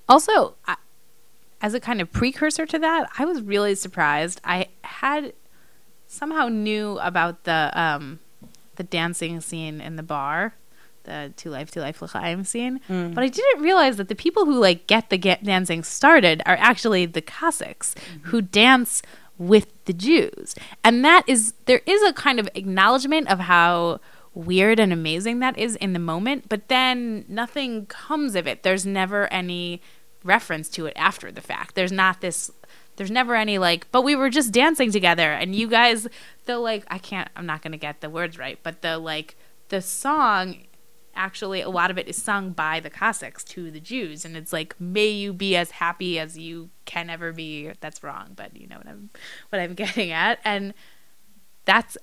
Also, as a kind of precursor to that, I was really surprised. I had somehow knew about the dancing scene in the bar, the Tu Life L'Chaim scene, but I didn't realize that the people who like get the dancing started are actually the Cossacks who dance with the Jews, and there is a kind of acknowledgement of how weird and amazing that is in the moment, but then nothing comes of it. There's never any reference to it after the fact. There's never any like, but we were just dancing together and you guys, I'm not going to get the words right, but the song, actually a lot of it is sung by the Cossacks to the Jews, and it's like, may you be as happy as you can ever be. That's wrong, but you know what I'm getting at. And that's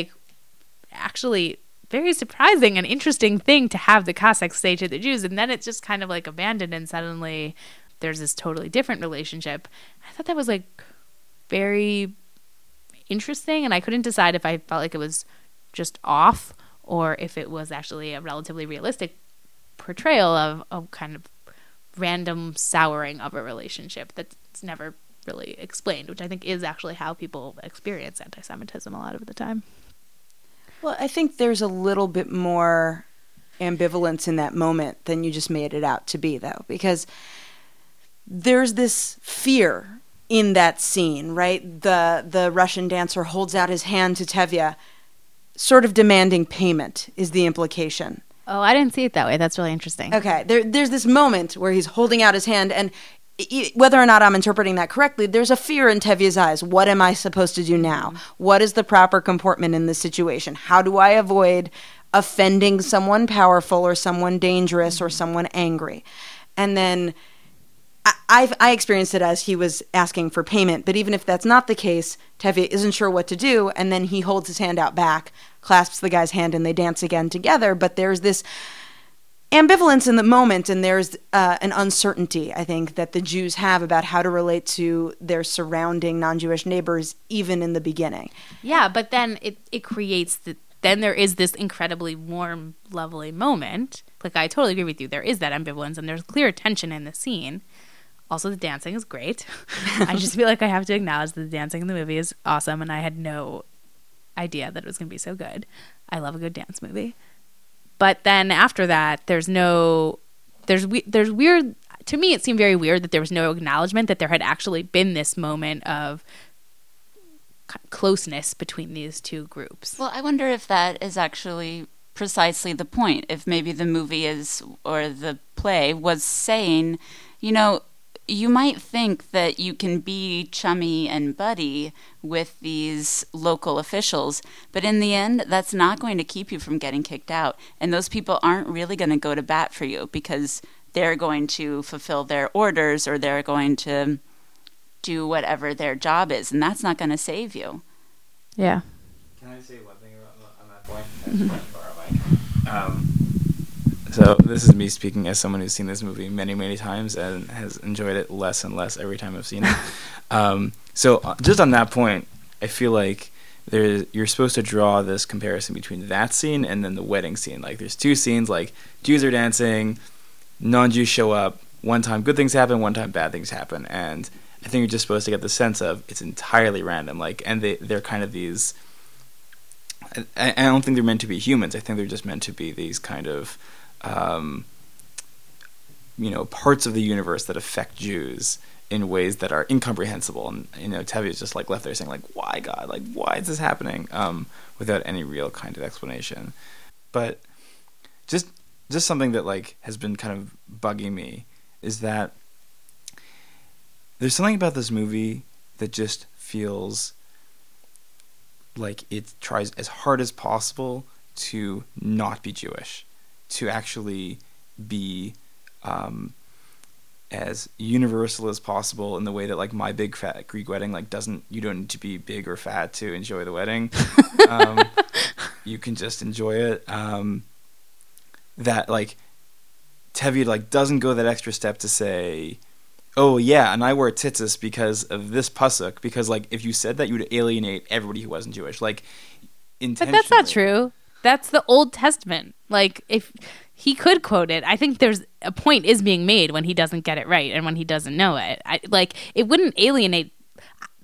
actually very surprising and interesting thing to have the Cossacks say to the Jews, and then it's just kind of like abandoned, and suddenly there's this totally different relationship. I thought that was like very interesting, and I couldn't decide if I felt like it was just off or if it was actually a relatively realistic portrayal of a kind of random souring of a relationship that's never really explained, which I think is actually how people experience anti-Semitism a lot of the time. Well, I think there's a little bit more ambivalence in that moment than you just made it out to be, though, because there's this fear in that scene, right? The Russian dancer holds out his hand to Tevye, sort of demanding payment is the implication. Oh, I didn't see it that way. That's really interesting. Okay, there's this moment where he's holding out his hand, and whether or not I'm interpreting that correctly, there's a fear in Tevye's eyes. What am I supposed to do now? What is the proper comportment in this situation? How do I avoid offending someone powerful or someone dangerous or someone angry? And then I experienced it as he was asking for payment, but even if that's not the case, Tevye isn't sure what to do, and then he holds his hand out back, clasps the guy's hand, and they dance again together. But there's this ambivalence in the moment, and there's an uncertainty, I think, that the Jews have about how to relate to their surrounding non-Jewish neighbors, even in the beginning. Yeah, but then it creates then there is this incredibly warm, lovely moment. Like, I totally agree with you. There is that ambivalence, and there's clear tension in the scene. Also, the dancing is great. I just feel like I have to acknowledge that the dancing in the movie is awesome, and I had no idea that it was going to be so good. I love a good dance movie. But then after that, there's weird, to me it seemed very weird that there was no acknowledgement that there had actually been this moment of closeness between these two groups. Well, I wonder if that is actually precisely the point. If maybe the movie or the play was saying, you might think that you can be chummy and buddy with these local officials, but in the end, that's not going to keep you from getting kicked out. And those people aren't really going to go to bat for you because they're going to fulfill their orders or they're going to do whatever their job is, and that's not going to save you. Yeah. Can I say one thing on that point? So this is me speaking as someone who's seen this movie many, many times and has enjoyed it less and less every time I've seen it. So just on that point, I feel like you're supposed to draw this comparison between that scene and then the wedding scene. Like, there's two scenes, like, Jews are dancing, non-Jews show up, one time good things happen, one time bad things happen, and I think you're just supposed to get the sense of it's entirely random. Like, and they're kind of these. I don't think they're meant to be humans. I think they're just meant to be these kind of, parts of the universe that affect Jews in ways that are incomprehensible. And Tevye is just like left there saying, like, why, God, like, why is this happening, without any real kind of explanation. But just something that like has been kind of bugging me is that there's something about this movie that just feels like it tries as hard as possible to not be Jewish, to actually be as universal as possible in the way that, like, My Big Fat Greek Wedding, like, you don't need to be big or fat to enjoy the wedding. You can just enjoy it. That, like, Tevye, like, doesn't go that extra step to say, oh yeah, and I wear tzitzis because of this pasuk, because, like, if you said that, you would alienate everybody who wasn't Jewish, like, intentionally. But that's not true. That's the Old Testament. Like, if he could quote it, I think there's a point is being made when he doesn't get it right and when he doesn't know it. It wouldn't alienate.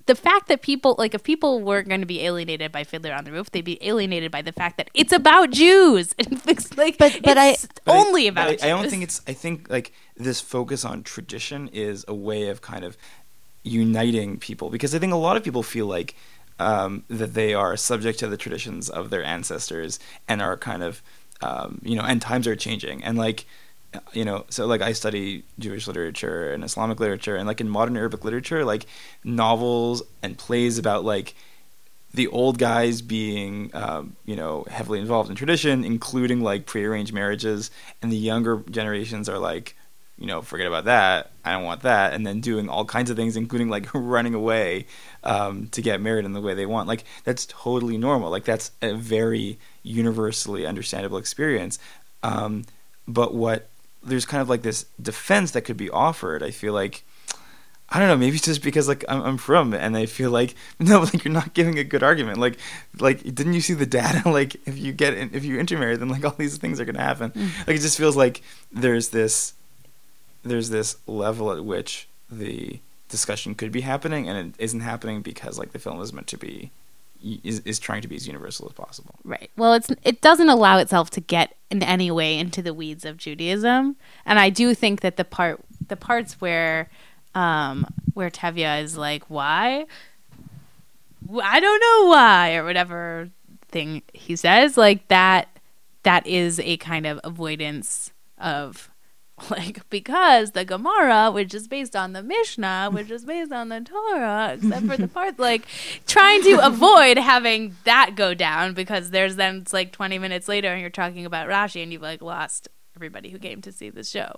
the fact that people, like, if people weren't going to be alienated by Fiddler on the Roof, they'd be alienated by the fact that it's about Jews. It's like, it's only about Jews. I don't think it's, I think, like, this focus on tradition is a way of kind of uniting people, because I think a lot of people feel like that they are subject to the traditions of their ancestors and are kind of, and times are changing. And, like, so, like, I study Jewish literature and Islamic literature, and, like, in modern Arabic literature, like, novels and plays about, like, the old guys being, heavily involved in tradition, including, like, prearranged marriages, and the younger generations are like, forget about that, I don't want that, and then doing all kinds of things, including, like, running away to get married in the way they want. Like, that's totally normal. Like, that's a very universally understandable experience. But there's kind of, like, this defense that could be offered. I feel like, I don't know, maybe it's just because, like, I'm from it, and I feel like, no, like, you're not giving a good argument. Like, didn't you see the data? Like, if you intermarry, then, like, all these things are going to happen. Like, it just feels like there's this level at which the discussion could be happening, and it isn't happening because, like, the film is meant to be, is trying to be as universal as possible. Right. Well, it doesn't allow itself to get in any way into the weeds of Judaism, and I do think that the parts where Tevye is like, why? I don't know why, or whatever thing he says, like, that is a kind of avoidance of, like, because the Gemara, which is based on the Mishnah, which is based on the Torah, except for the parts, like, trying to avoid having that go down, because it's like 20 minutes later and you're talking about Rashi and you've, like, lost everybody who came to see this show.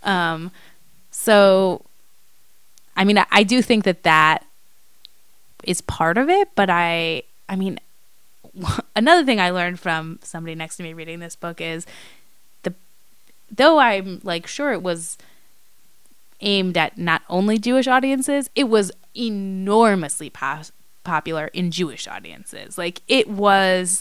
So, I mean, I do think that is part of it, but I mean, another thing I learned from somebody next to me reading this book is, though I'm, like, sure it was aimed at not only Jewish audiences, it was enormously popular in Jewish audiences. Like, it was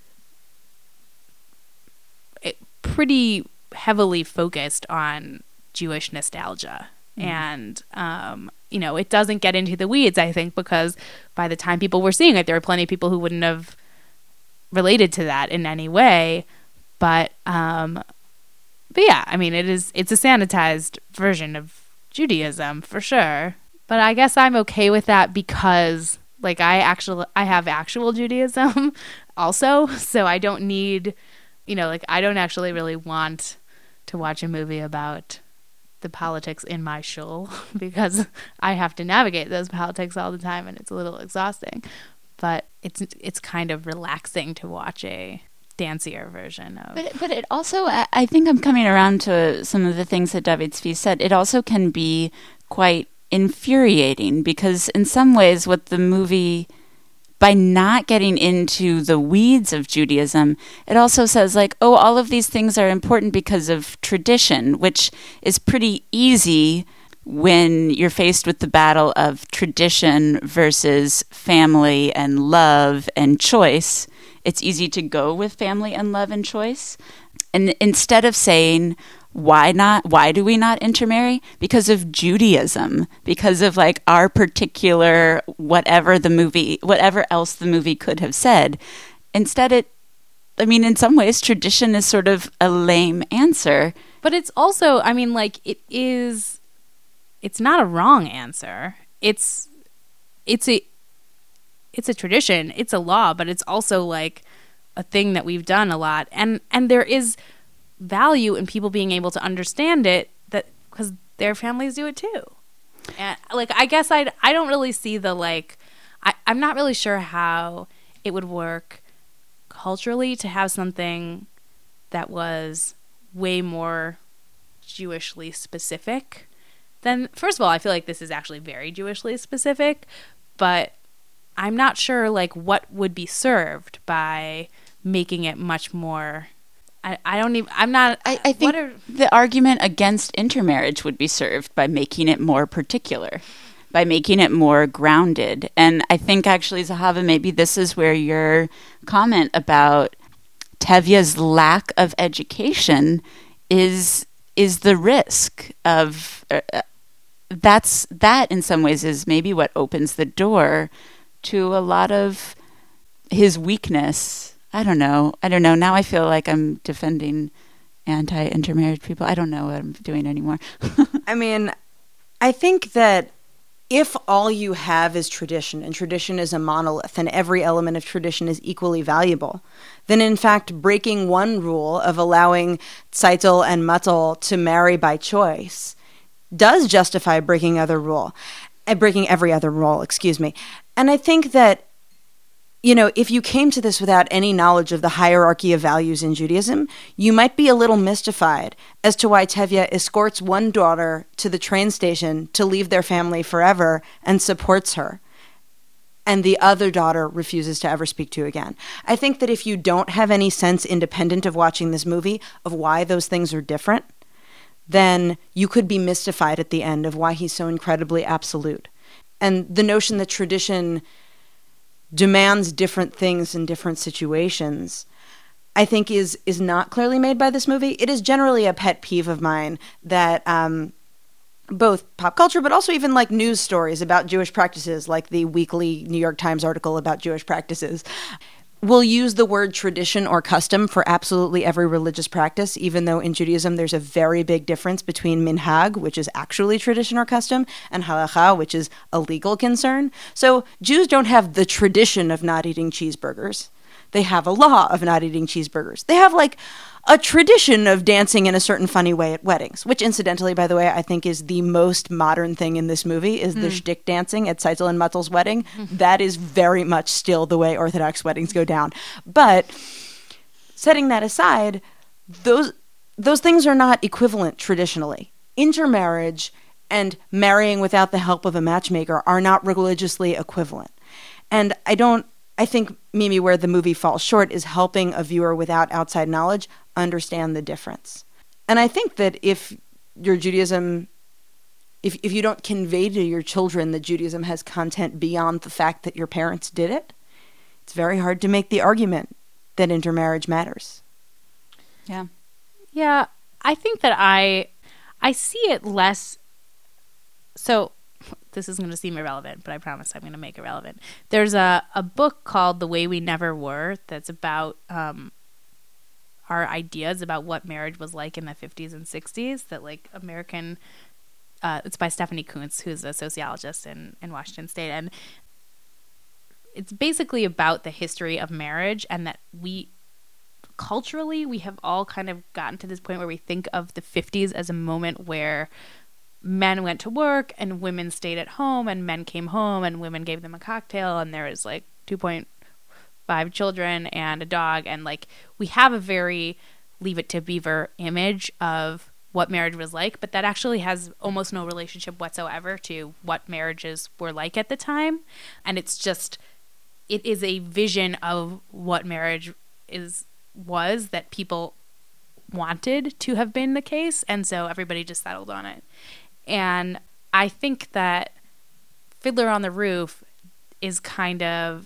pretty heavily focused on Jewish nostalgia. And, it doesn't get into the weeds, I think, because by the time people were seeing it, there were plenty of people who wouldn't have related to that in any way. But yeah, I mean, it's a sanitized version of Judaism for sure. But I guess I'm okay with that because, like, I have actual Judaism also, so I don't need, I don't actually really want to watch a movie about the politics in my shul because I have to navigate those politics all the time and it's a little exhausting. But it's kind of relaxing to watch a dancier version of. But it also, I think I'm coming around to some of the things that David Zvi said. It also can be quite infuriating because in some ways what the movie, by not getting into the weeds of Judaism, it also says, like, oh, all of these things are important because of tradition, which is pretty easy when you're faced with the battle of tradition versus family and love and choice. It's easy to go with family and love and choice. And instead of saying, why not? Why do we not intermarry? Because of Judaism, because of, like, our particular whatever else the movie could have said. Instead, in some ways, tradition is sort of a lame answer. But it's also, it's not a wrong answer. It's a tradition, it's a law, but it's also, like, a thing that we've done a lot. And there is value in people being able to understand it, that because their families do it too. And, like, I guess I don't really see the, like, I'm not really sure how it would work culturally to have something that was way more Jewishly specific than, first of all, I feel like this is actually very Jewishly specific, but I'm not sure, like, what would be served by making it much more. I think the argument against intermarriage would be served by making it more particular, by making it more grounded. And I think, actually, Zahava, maybe this is where your comment about Tevye's lack of education is the risk of that in some ways is maybe what opens the door to a lot of his weakness. I don't know. Now I feel like I'm defending anti-intermarriage people. I don't know what I'm doing anymore. I mean, I think that if all you have is tradition, and tradition is a monolith, and every element of tradition is equally valuable, then in fact breaking one rule of allowing Tzeitel and Muttel to marry by choice does justify breaking breaking every other rule, And I think that, if you came to this without any knowledge of the hierarchy of values in Judaism, you might be a little mystified as to why Tevye escorts one daughter to the train station to leave their family forever and supports her, and the other daughter refuses to ever speak to again. I think that if you don't have any sense, independent of watching this movie, of why those things are different, then you could be mystified at the end of why he's so incredibly absolute. And the notion that tradition demands different things in different situations, I think is not clearly made by this movie. It is generally a pet peeve of mine that both pop culture, but also even like news stories about Jewish practices, like the weekly New York Times article about Jewish practices, will use the word tradition or custom for absolutely every religious practice, even though in Judaism there's a very big difference between minhag, which is actually tradition or custom, and halacha, which is a legal concern. So Jews don't have the tradition of not eating cheeseburgers. They have a law of not eating cheeseburgers. They have like a tradition of dancing in a certain funny way at weddings, which incidentally, by the way, I think is the most modern thing in this movie is the shtick dancing at Tzeitel and Muttel's wedding. That is very much still the way Orthodox weddings go down. But setting that aside, those things are not equivalent traditionally. Intermarriage and marrying without the help of a matchmaker are not religiously equivalent. And I think, Mimi, where the movie falls short is helping a viewer without outside knowledge understand the difference. And I think that if your Judaism, if you don't convey to your children that Judaism has content beyond the fact that your parents did it, it's very hard to make the argument that intermarriage matters. Yeah. Yeah, I think that I see it less. So this is going to seem irrelevant, but I promise I'm going to make it relevant. There's a book called The Way We Never Were that's about our ideas about what marriage was like in the 50s and 60s, that like American, it's by Stephanie Kuntz, who's a sociologist in Washington State. And it's basically about the history of marriage, and that culturally, we have all kind of gotten to this point where we think of the 50s as a moment where men went to work and women stayed at home, and men came home and women gave them a cocktail, and there was like 2.5 children and a dog, and like we have a very Leave It to Beaver image of what marriage was like, but that actually has almost no relationship whatsoever to what marriages were like at the time. And it is a vision of what marriage was that people wanted to have been the case, and so everybody just settled on it. And I think that Fiddler on the Roof is kind of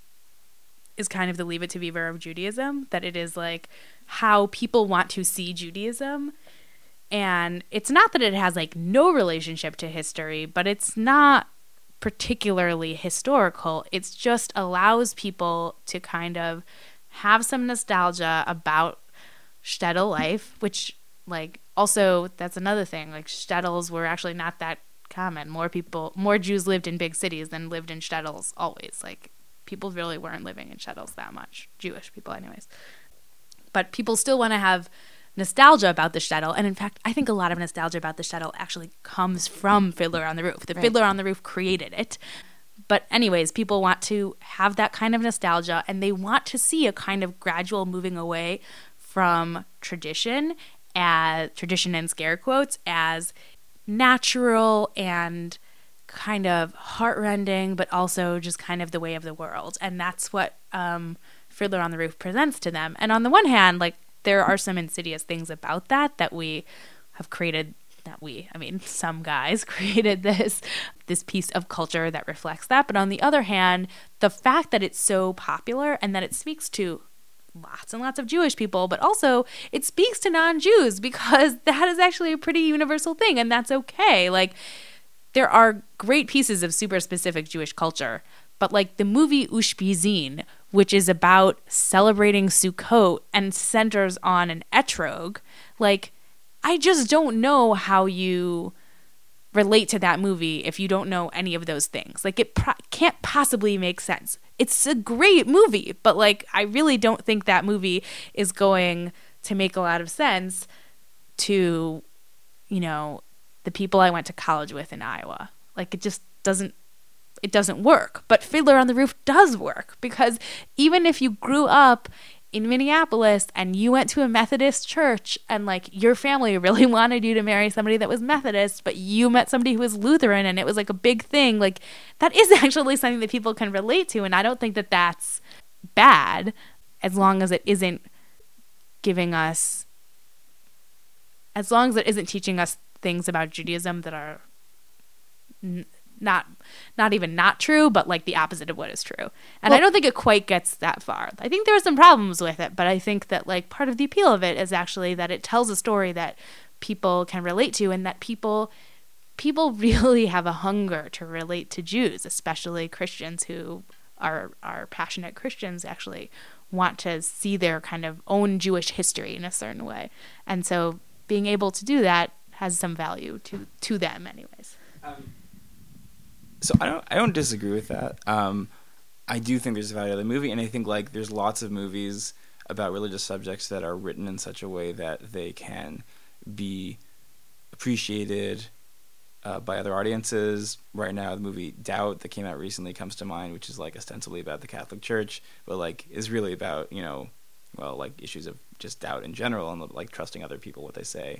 the Leave It to Beaver of Judaism, that it is like how people want to see Judaism. And it's not that it has like no relationship to history, but it's not particularly historical. It just allows people to kind of have some nostalgia about shtetl life, which like also that's another thing. Like shtetls were actually not that common. More Jews lived in big cities than lived in shtetls always. Like people really weren't living in shtetls that much. Jewish people anyways. But people still want to have nostalgia about the shtetl. And in fact, I think a lot of nostalgia about the shtetl actually comes from Fiddler on the Roof. The Fiddler on the Roof created it. But anyways, people want to have that kind of nostalgia, and they want to see a kind of gradual moving away from tradition in scare quotes, as natural and kind of heartrending, but also just kind of the way of the world. And that's what Fiddler on the Roof presents to them. And on the one hand, like there are some insidious things about that we have created. Some guys created this piece of culture that reflects that. But on the other hand, the fact that it's so popular and that it speaks to lots and lots of Jewish people, but also it speaks to non-Jews, because that is actually a pretty universal thing, and that's okay. Like there are great pieces of super specific Jewish culture, but like the movie Ushpizin, which is about celebrating Sukkot and centers on an etrog, like I just don't know how you relate to that movie if you don't know any of those things. Like it can't possibly make sense. It's a great movie, but like I really don't think that movie is going to make a lot of sense to, you know, the people I went to college with in Iowa. Like it just doesn't work. But Fiddler on the Roof does work, because even if you grew up in Minneapolis and you went to a Methodist church and like your family really wanted you to marry somebody that was Methodist, but you met somebody who was Lutheran and it was like a big thing, like that is actually something that people can relate to. And I don't think that that's bad, as long as it isn't giving us, as long as it isn't teaching us things about Judaism that are not even not true, but like the opposite of what is true. And I don't think it quite gets that far. I think there are some problems with it, but I think that like part of the appeal of it is actually that it tells a story that people can relate to, and that people really have a hunger to relate to Jews, especially Christians who are passionate Christians, actually want to see their kind of own Jewish history in a certain way. And so being able to do that has some value to them anyways. So I don't disagree with that. I do think there's value to the movie, and I think like there's lots of movies about religious subjects that are written in such a way that they can be appreciated by other audiences. Right now, the movie Doubt that came out recently comes to mind, which is like ostensibly about the Catholic Church, but like is really about, you know, well, like issues of just doubt in general and like trusting other people, what they say.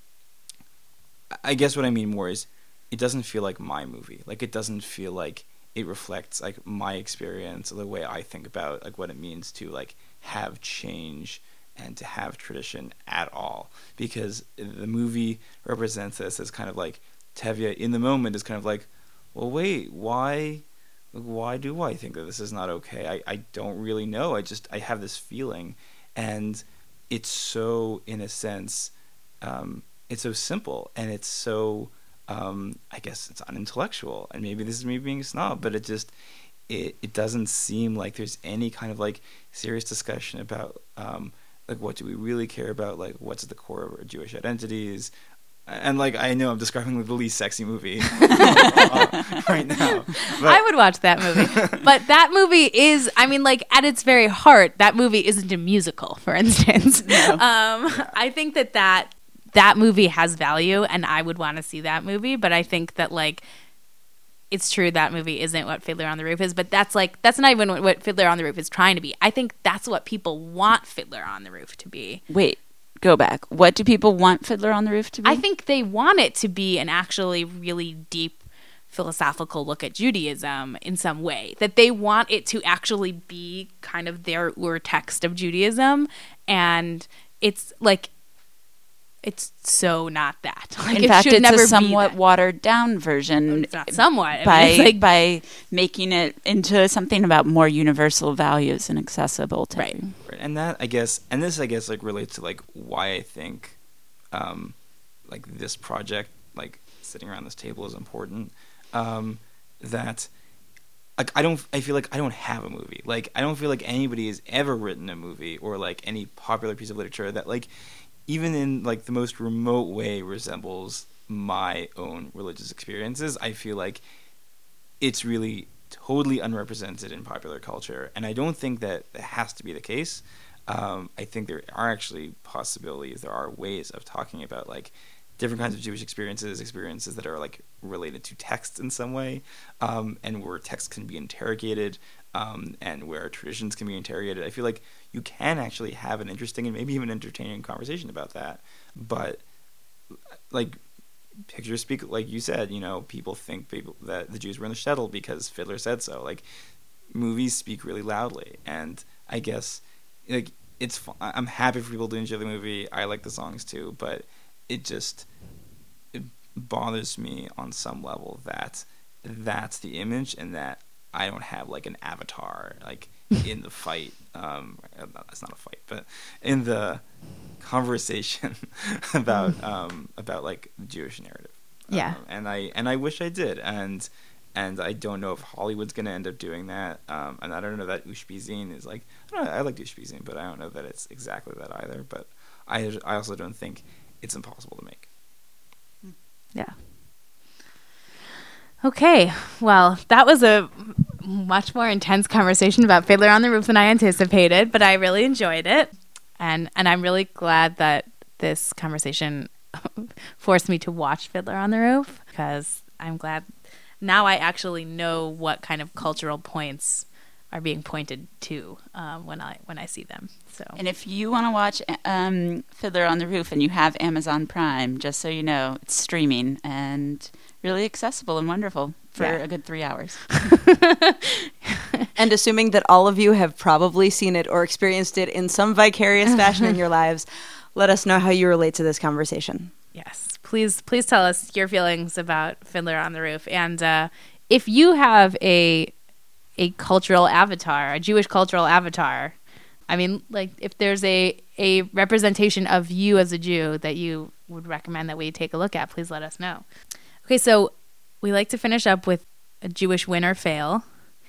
I guess what I mean more is, it doesn't feel like my movie. Like it doesn't feel like it reflects like my experience or the way I think about like what it means to like have change and to have tradition at all. Because the movie represents this as kind of like Tevye in the moment is kind of like, well, wait, why do I think that this is not okay? I don't really know. I have this feeling, and it's so, in a sense, it's so simple, and it's so, I guess it's unintellectual, and maybe this is me being a snob, but it doesn't seem like there's any kind of like serious discussion about like what do we really care about, like what's at the core of our Jewish identities. And like I know I'm describing the least sexy movie right now, but I would watch that movie. But that movie is, I mean, like at its very heart, that movie isn't a musical, for instance. No. I think that movie has value, and I would want to see that movie. But I think that like it's true that movie isn't what Fiddler on the Roof is. But that's not even what Fiddler on the Roof is trying to be. I think that's what people want Fiddler on the Roof to be. Wait. Go back. What do people want Fiddler on the Roof to be? I think they want it to be an actually really deep philosophical look at Judaism in some way. That they want it to actually be kind of their ur text of Judaism, and it's like it's so not that. Like, in fact, should it's never a somewhat be watered down version. It's not somewhat. I mean, by making it into something about more universal values and accessible to. Right. And that, I guess, like relates to like why I think like this project, like sitting around this table, is important. That like I feel like I don't have a movie. Like I don't feel like anybody has ever written a movie or like any popular piece of literature that like even in like the most remote way resembles my own religious experiences. I feel like it's really totally unrepresented in popular culture, and I don't think that has to be the case. I think there are actually possibilities, there are ways of talking about like different kinds of Jewish experiences that are like related to text in some way, and where text can be interrogated, and where traditions can be interrogated. I feel like you can actually have an interesting and maybe even entertaining conversation about that. But like pictures speak, like you said, you know, people that the Jews were in the shtetl because Fiddler said so. Like movies speak really loudly, and I guess like I'm happy for people to enjoy the movie. I like the songs too, but it bothers me on some level that that's the image, and that I don't have like an avatar like in the fight. That's not a fight, but in the conversation about like the Jewish narrative. Yeah. And I wish I did, and I don't know if Hollywood's going to end up doing that. And I don't know that Ushpizin is like, I like Ushpizin, but I don't know that it's exactly that either. But I also don't think it's impossible to make. Yeah. Okay, well, that was a much more intense conversation about Fiddler on the Roof than I anticipated, but I really enjoyed it. And I'm really glad that this conversation forced me to watch Fiddler on the Roof, because I'm glad now I actually know what kind of cultural points are being pointed to when I see them. So, and if you want to watch Fiddler on the Roof and you have Amazon Prime, just so you know, it's streaming and really accessible and wonderful for a good 3 hours. And assuming that all of you have probably seen it or experienced it in some vicarious fashion in your lives, let us know how you relate to this conversation. Yes, please tell us your feelings about Fiddler on the Roof, and if you have a cultural avatar, a Jewish cultural avatar. I mean, like, if there's a representation of you as a Jew that you would recommend that we take a look at, please let us know. Okay, so we like to finish up with a Jewish win or fail,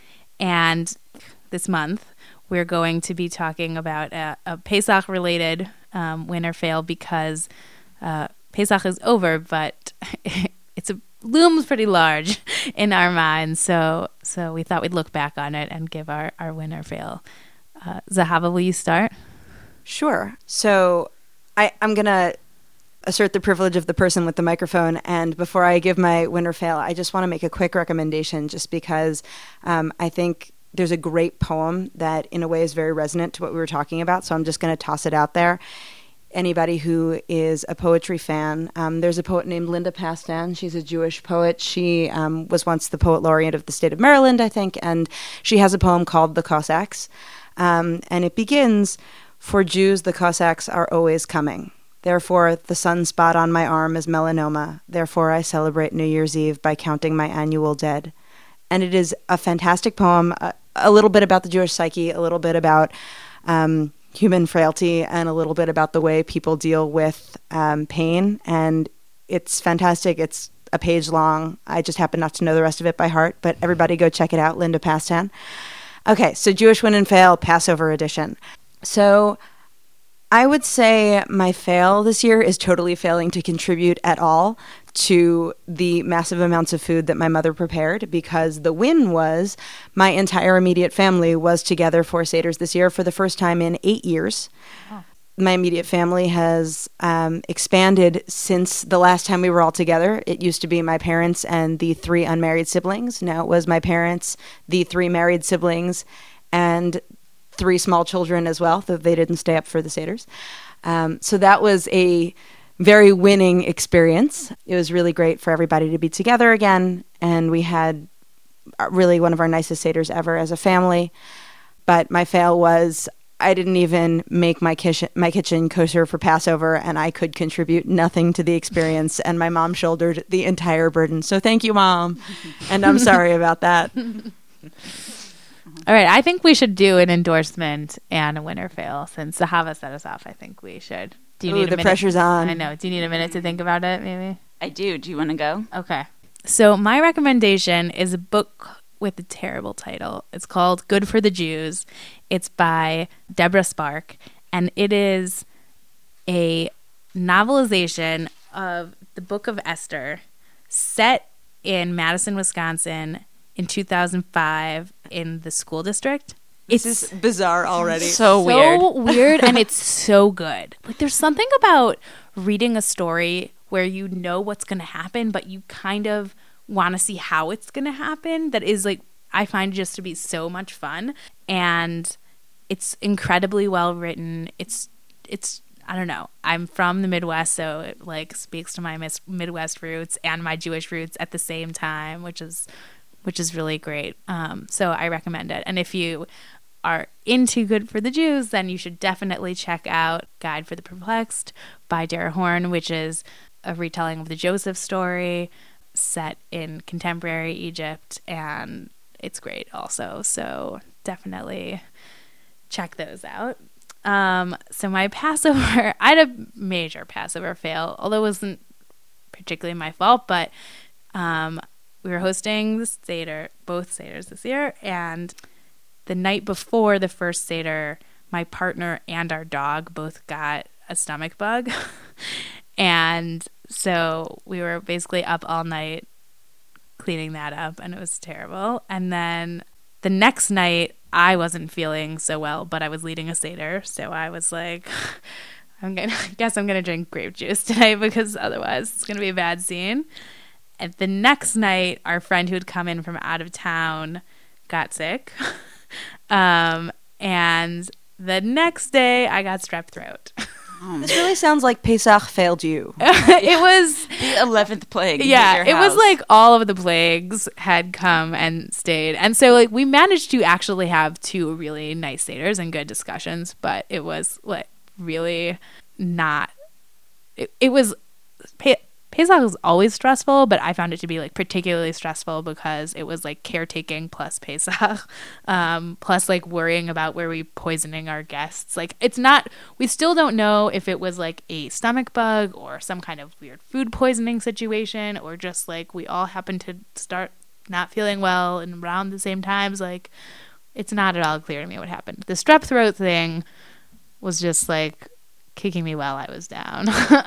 and this month we're going to be talking about a Pesach-related win or fail, because Pesach is over, but it's looms pretty large in our minds, so we thought we'd look back on it and give our win or fail. Zahava, will you start? Sure. So I'm going to assert the privilege of the person with the microphone, and before I give my win or fail, I just want to make a quick recommendation, just because I think there's a great poem that in a way is very resonant to what we were talking about, so I'm just going to toss it out there. Anybody who is a poetry fan, there's a poet named Linda Pastan. She's a Jewish poet. She was once the poet laureate of the state of Maryland, I think, and she has a poem called The Cossacks, and it begins, "For Jews the Cossacks are always coming. Therefore the sunspot on my arm is melanoma. Therefore I celebrate New Year's Eve by counting my annual dead." And it is a fantastic poem, a little bit about the Jewish psyche, a little bit about human frailty, and a little bit about the way people deal with pain. And it's fantastic. It's a page long. I just happen not to know the rest of it by heart, but everybody go check it out, Linda Pastan. Okay, so Jewish win and fail, Passover edition. So I would say my fail this year is totally failing to contribute at all to the massive amounts of food that my mother prepared, because the win was my entire immediate family was together for Seder's this year for the first time in 8 years. Oh. My immediate family has expanded since the last time we were all together. It used to be my parents and the 3 unmarried siblings. Now it was my parents, the 3 married siblings, and 3 small children as well, though they didn't stay up for the Seders. So that was a very winning experience. It was really great for everybody to be together again, and we had really one of our nicest Seders ever as a family. But my fail was I didn't even make my kitchen kosher for Passover, and I could contribute nothing to the experience, and my mom shouldered the entire burden. So thank you, Mom, and I'm sorry about that. All right, I think we should do an endorsement and a win or fail. Since Zahava set us off, I think we should. Do you need a minute? Pressure's on. I know. Do you need a minute to think about it, maybe? I do. Do you want to go? Okay. So my recommendation is a book with a terrible title. It's called Good for the Jews. It's by Deborah Spark, and it is a novelization of the Book of Esther set in Madison, Wisconsin in 2005 in the school district. This is bizarre already. So weird, and it's so good. Like, there's something about reading a story where you know what's going to happen, but you kind of want to see how it's going to happen. That is, like, I find just to be so much fun, and it's incredibly well written. It's I don't know. I'm from the Midwest, so it like speaks to my Midwest roots and my Jewish roots at the same time, which is really great. So I recommend it. And if you are into Good for the Jews, then you should definitely check out Guide for the Perplexed by Dara Horn, which is a retelling of the Joseph story set in contemporary Egypt, and it's great also. So definitely check those out. So my Passover, I had a major Passover fail, although it wasn't particularly my fault, but we were hosting the Seder, both Seders this year, and the night before the first Seder, my partner and our dog both got a stomach bug. And so we were basically up all night cleaning that up, and it was terrible. And then the next night, I wasn't feeling so well, but I was leading a Seder, so I was like, I guess I'm gonna drink grape juice tonight because otherwise it's gonna be a bad scene. And the next night, our friend who had come in from out of town got sick, and the next day I got strep throat. This really sounds like Pesach failed you. It was the 11th plague. Yeah, it was like all of the plagues had come and stayed. And so like we managed to actually have 2 really nice Seders and good discussions, but it was like really not it was Pesach was always stressful, but I found it to be like particularly stressful because it was like caretaking plus Pesach, plus like worrying about were we poisoning our guests. Like we still don't know if it was like a stomach bug or some kind of weird food poisoning situation, or just like we all happened to start not feeling well and around the same times. Like it's not at all clear to me what happened. The strep throat thing was just like kicking me while I was down.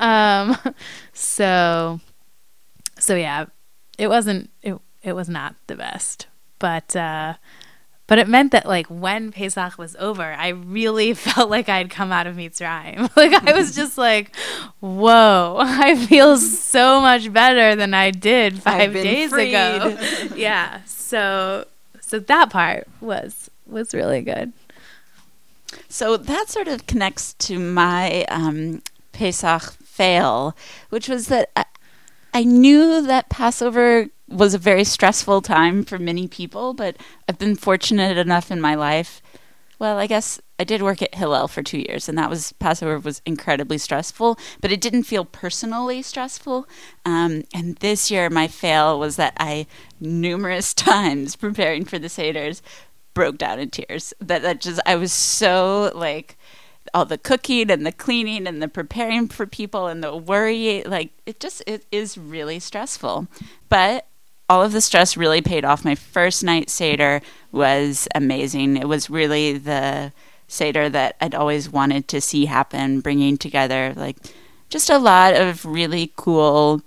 So yeah, it was not the best, but it meant that like when Pesach was over, I really felt like I'd come out of Mitzrayim. Like I was just like, whoa, I feel so much better than I did 5 days ago. Yeah. So that part was really good. So that sort of connects to my Pesach fail, which was that I knew that Passover was a very stressful time for many people, but I've been fortunate enough in my life. Well, I guess I did work at Hillel for 2 years, and Passover was incredibly stressful, but it didn't feel personally stressful. And this year, my fail was that I numerous times preparing for the Seders broke down in tears. I was so like all the cooking and the cleaning and the preparing for people and the worry, like it is really stressful. But all of the stress really paid off. My first night Seder was amazing. It was really the Seder that I'd always wanted to see happen, bringing together like just a lot of really cool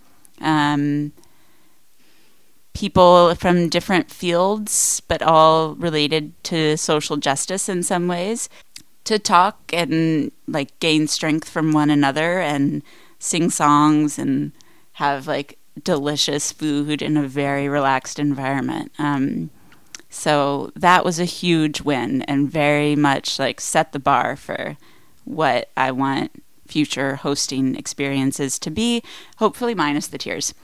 people from different fields, but all related to social justice in some ways, to talk and like gain strength from one another and sing songs and have like delicious food in a very relaxed environment. So that was a huge win and very much like set the bar for what I want future hosting experiences to be, hopefully minus the tears.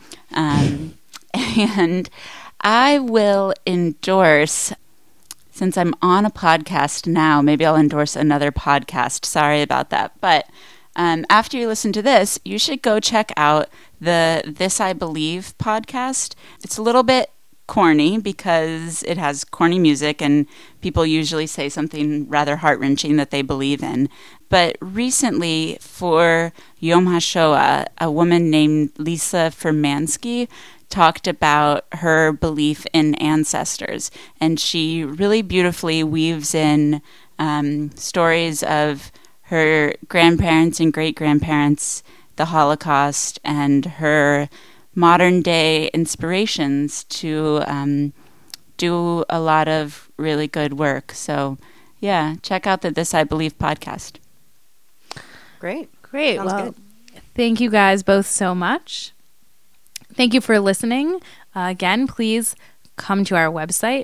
And I will endorse, since I'm on a podcast now, maybe I'll endorse another podcast. Sorry about that. But after you listen to this, you should go check out the This I Believe podcast. It's a little bit corny because it has corny music and people usually say something rather heart-wrenching that they believe in. But recently, for Yom HaShoah, a woman named Lisa Furmansky talked about her belief in ancestors. And she really beautifully weaves in stories of her grandparents and great-grandparents, the Holocaust, and her modern-day inspirations to do a lot of really good work. So, yeah, check out the This I Believe podcast. Great. Well, good. Thank you guys both so much. Thank you for listening. Again, please come to our website,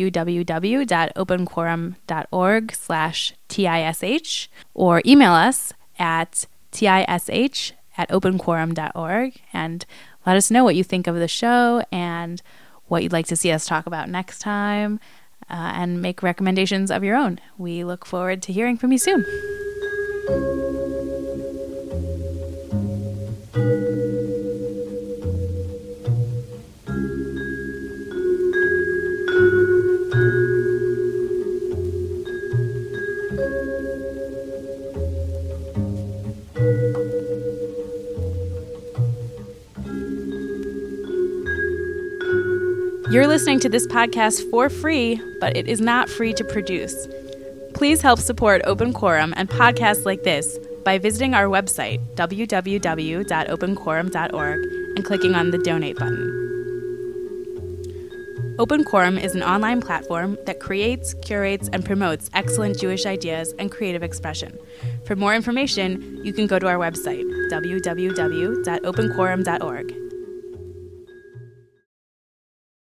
www.openquorum.org/TISH, or email us at tish@openquorum.org and let us know what you think of the show and what you'd like to see us talk about next time, and make recommendations of your own. We look forward to hearing from you soon. listening to this podcast for free, but it is not free to produce. Please help support Open Quorum and podcasts like this by visiting our website, www.openquorum.org, and clicking on the donate button. Open Quorum is an online platform that creates, curates, and promotes excellent Jewish ideas and creative expression. For more information, you can go to our website, www.openquorum.org.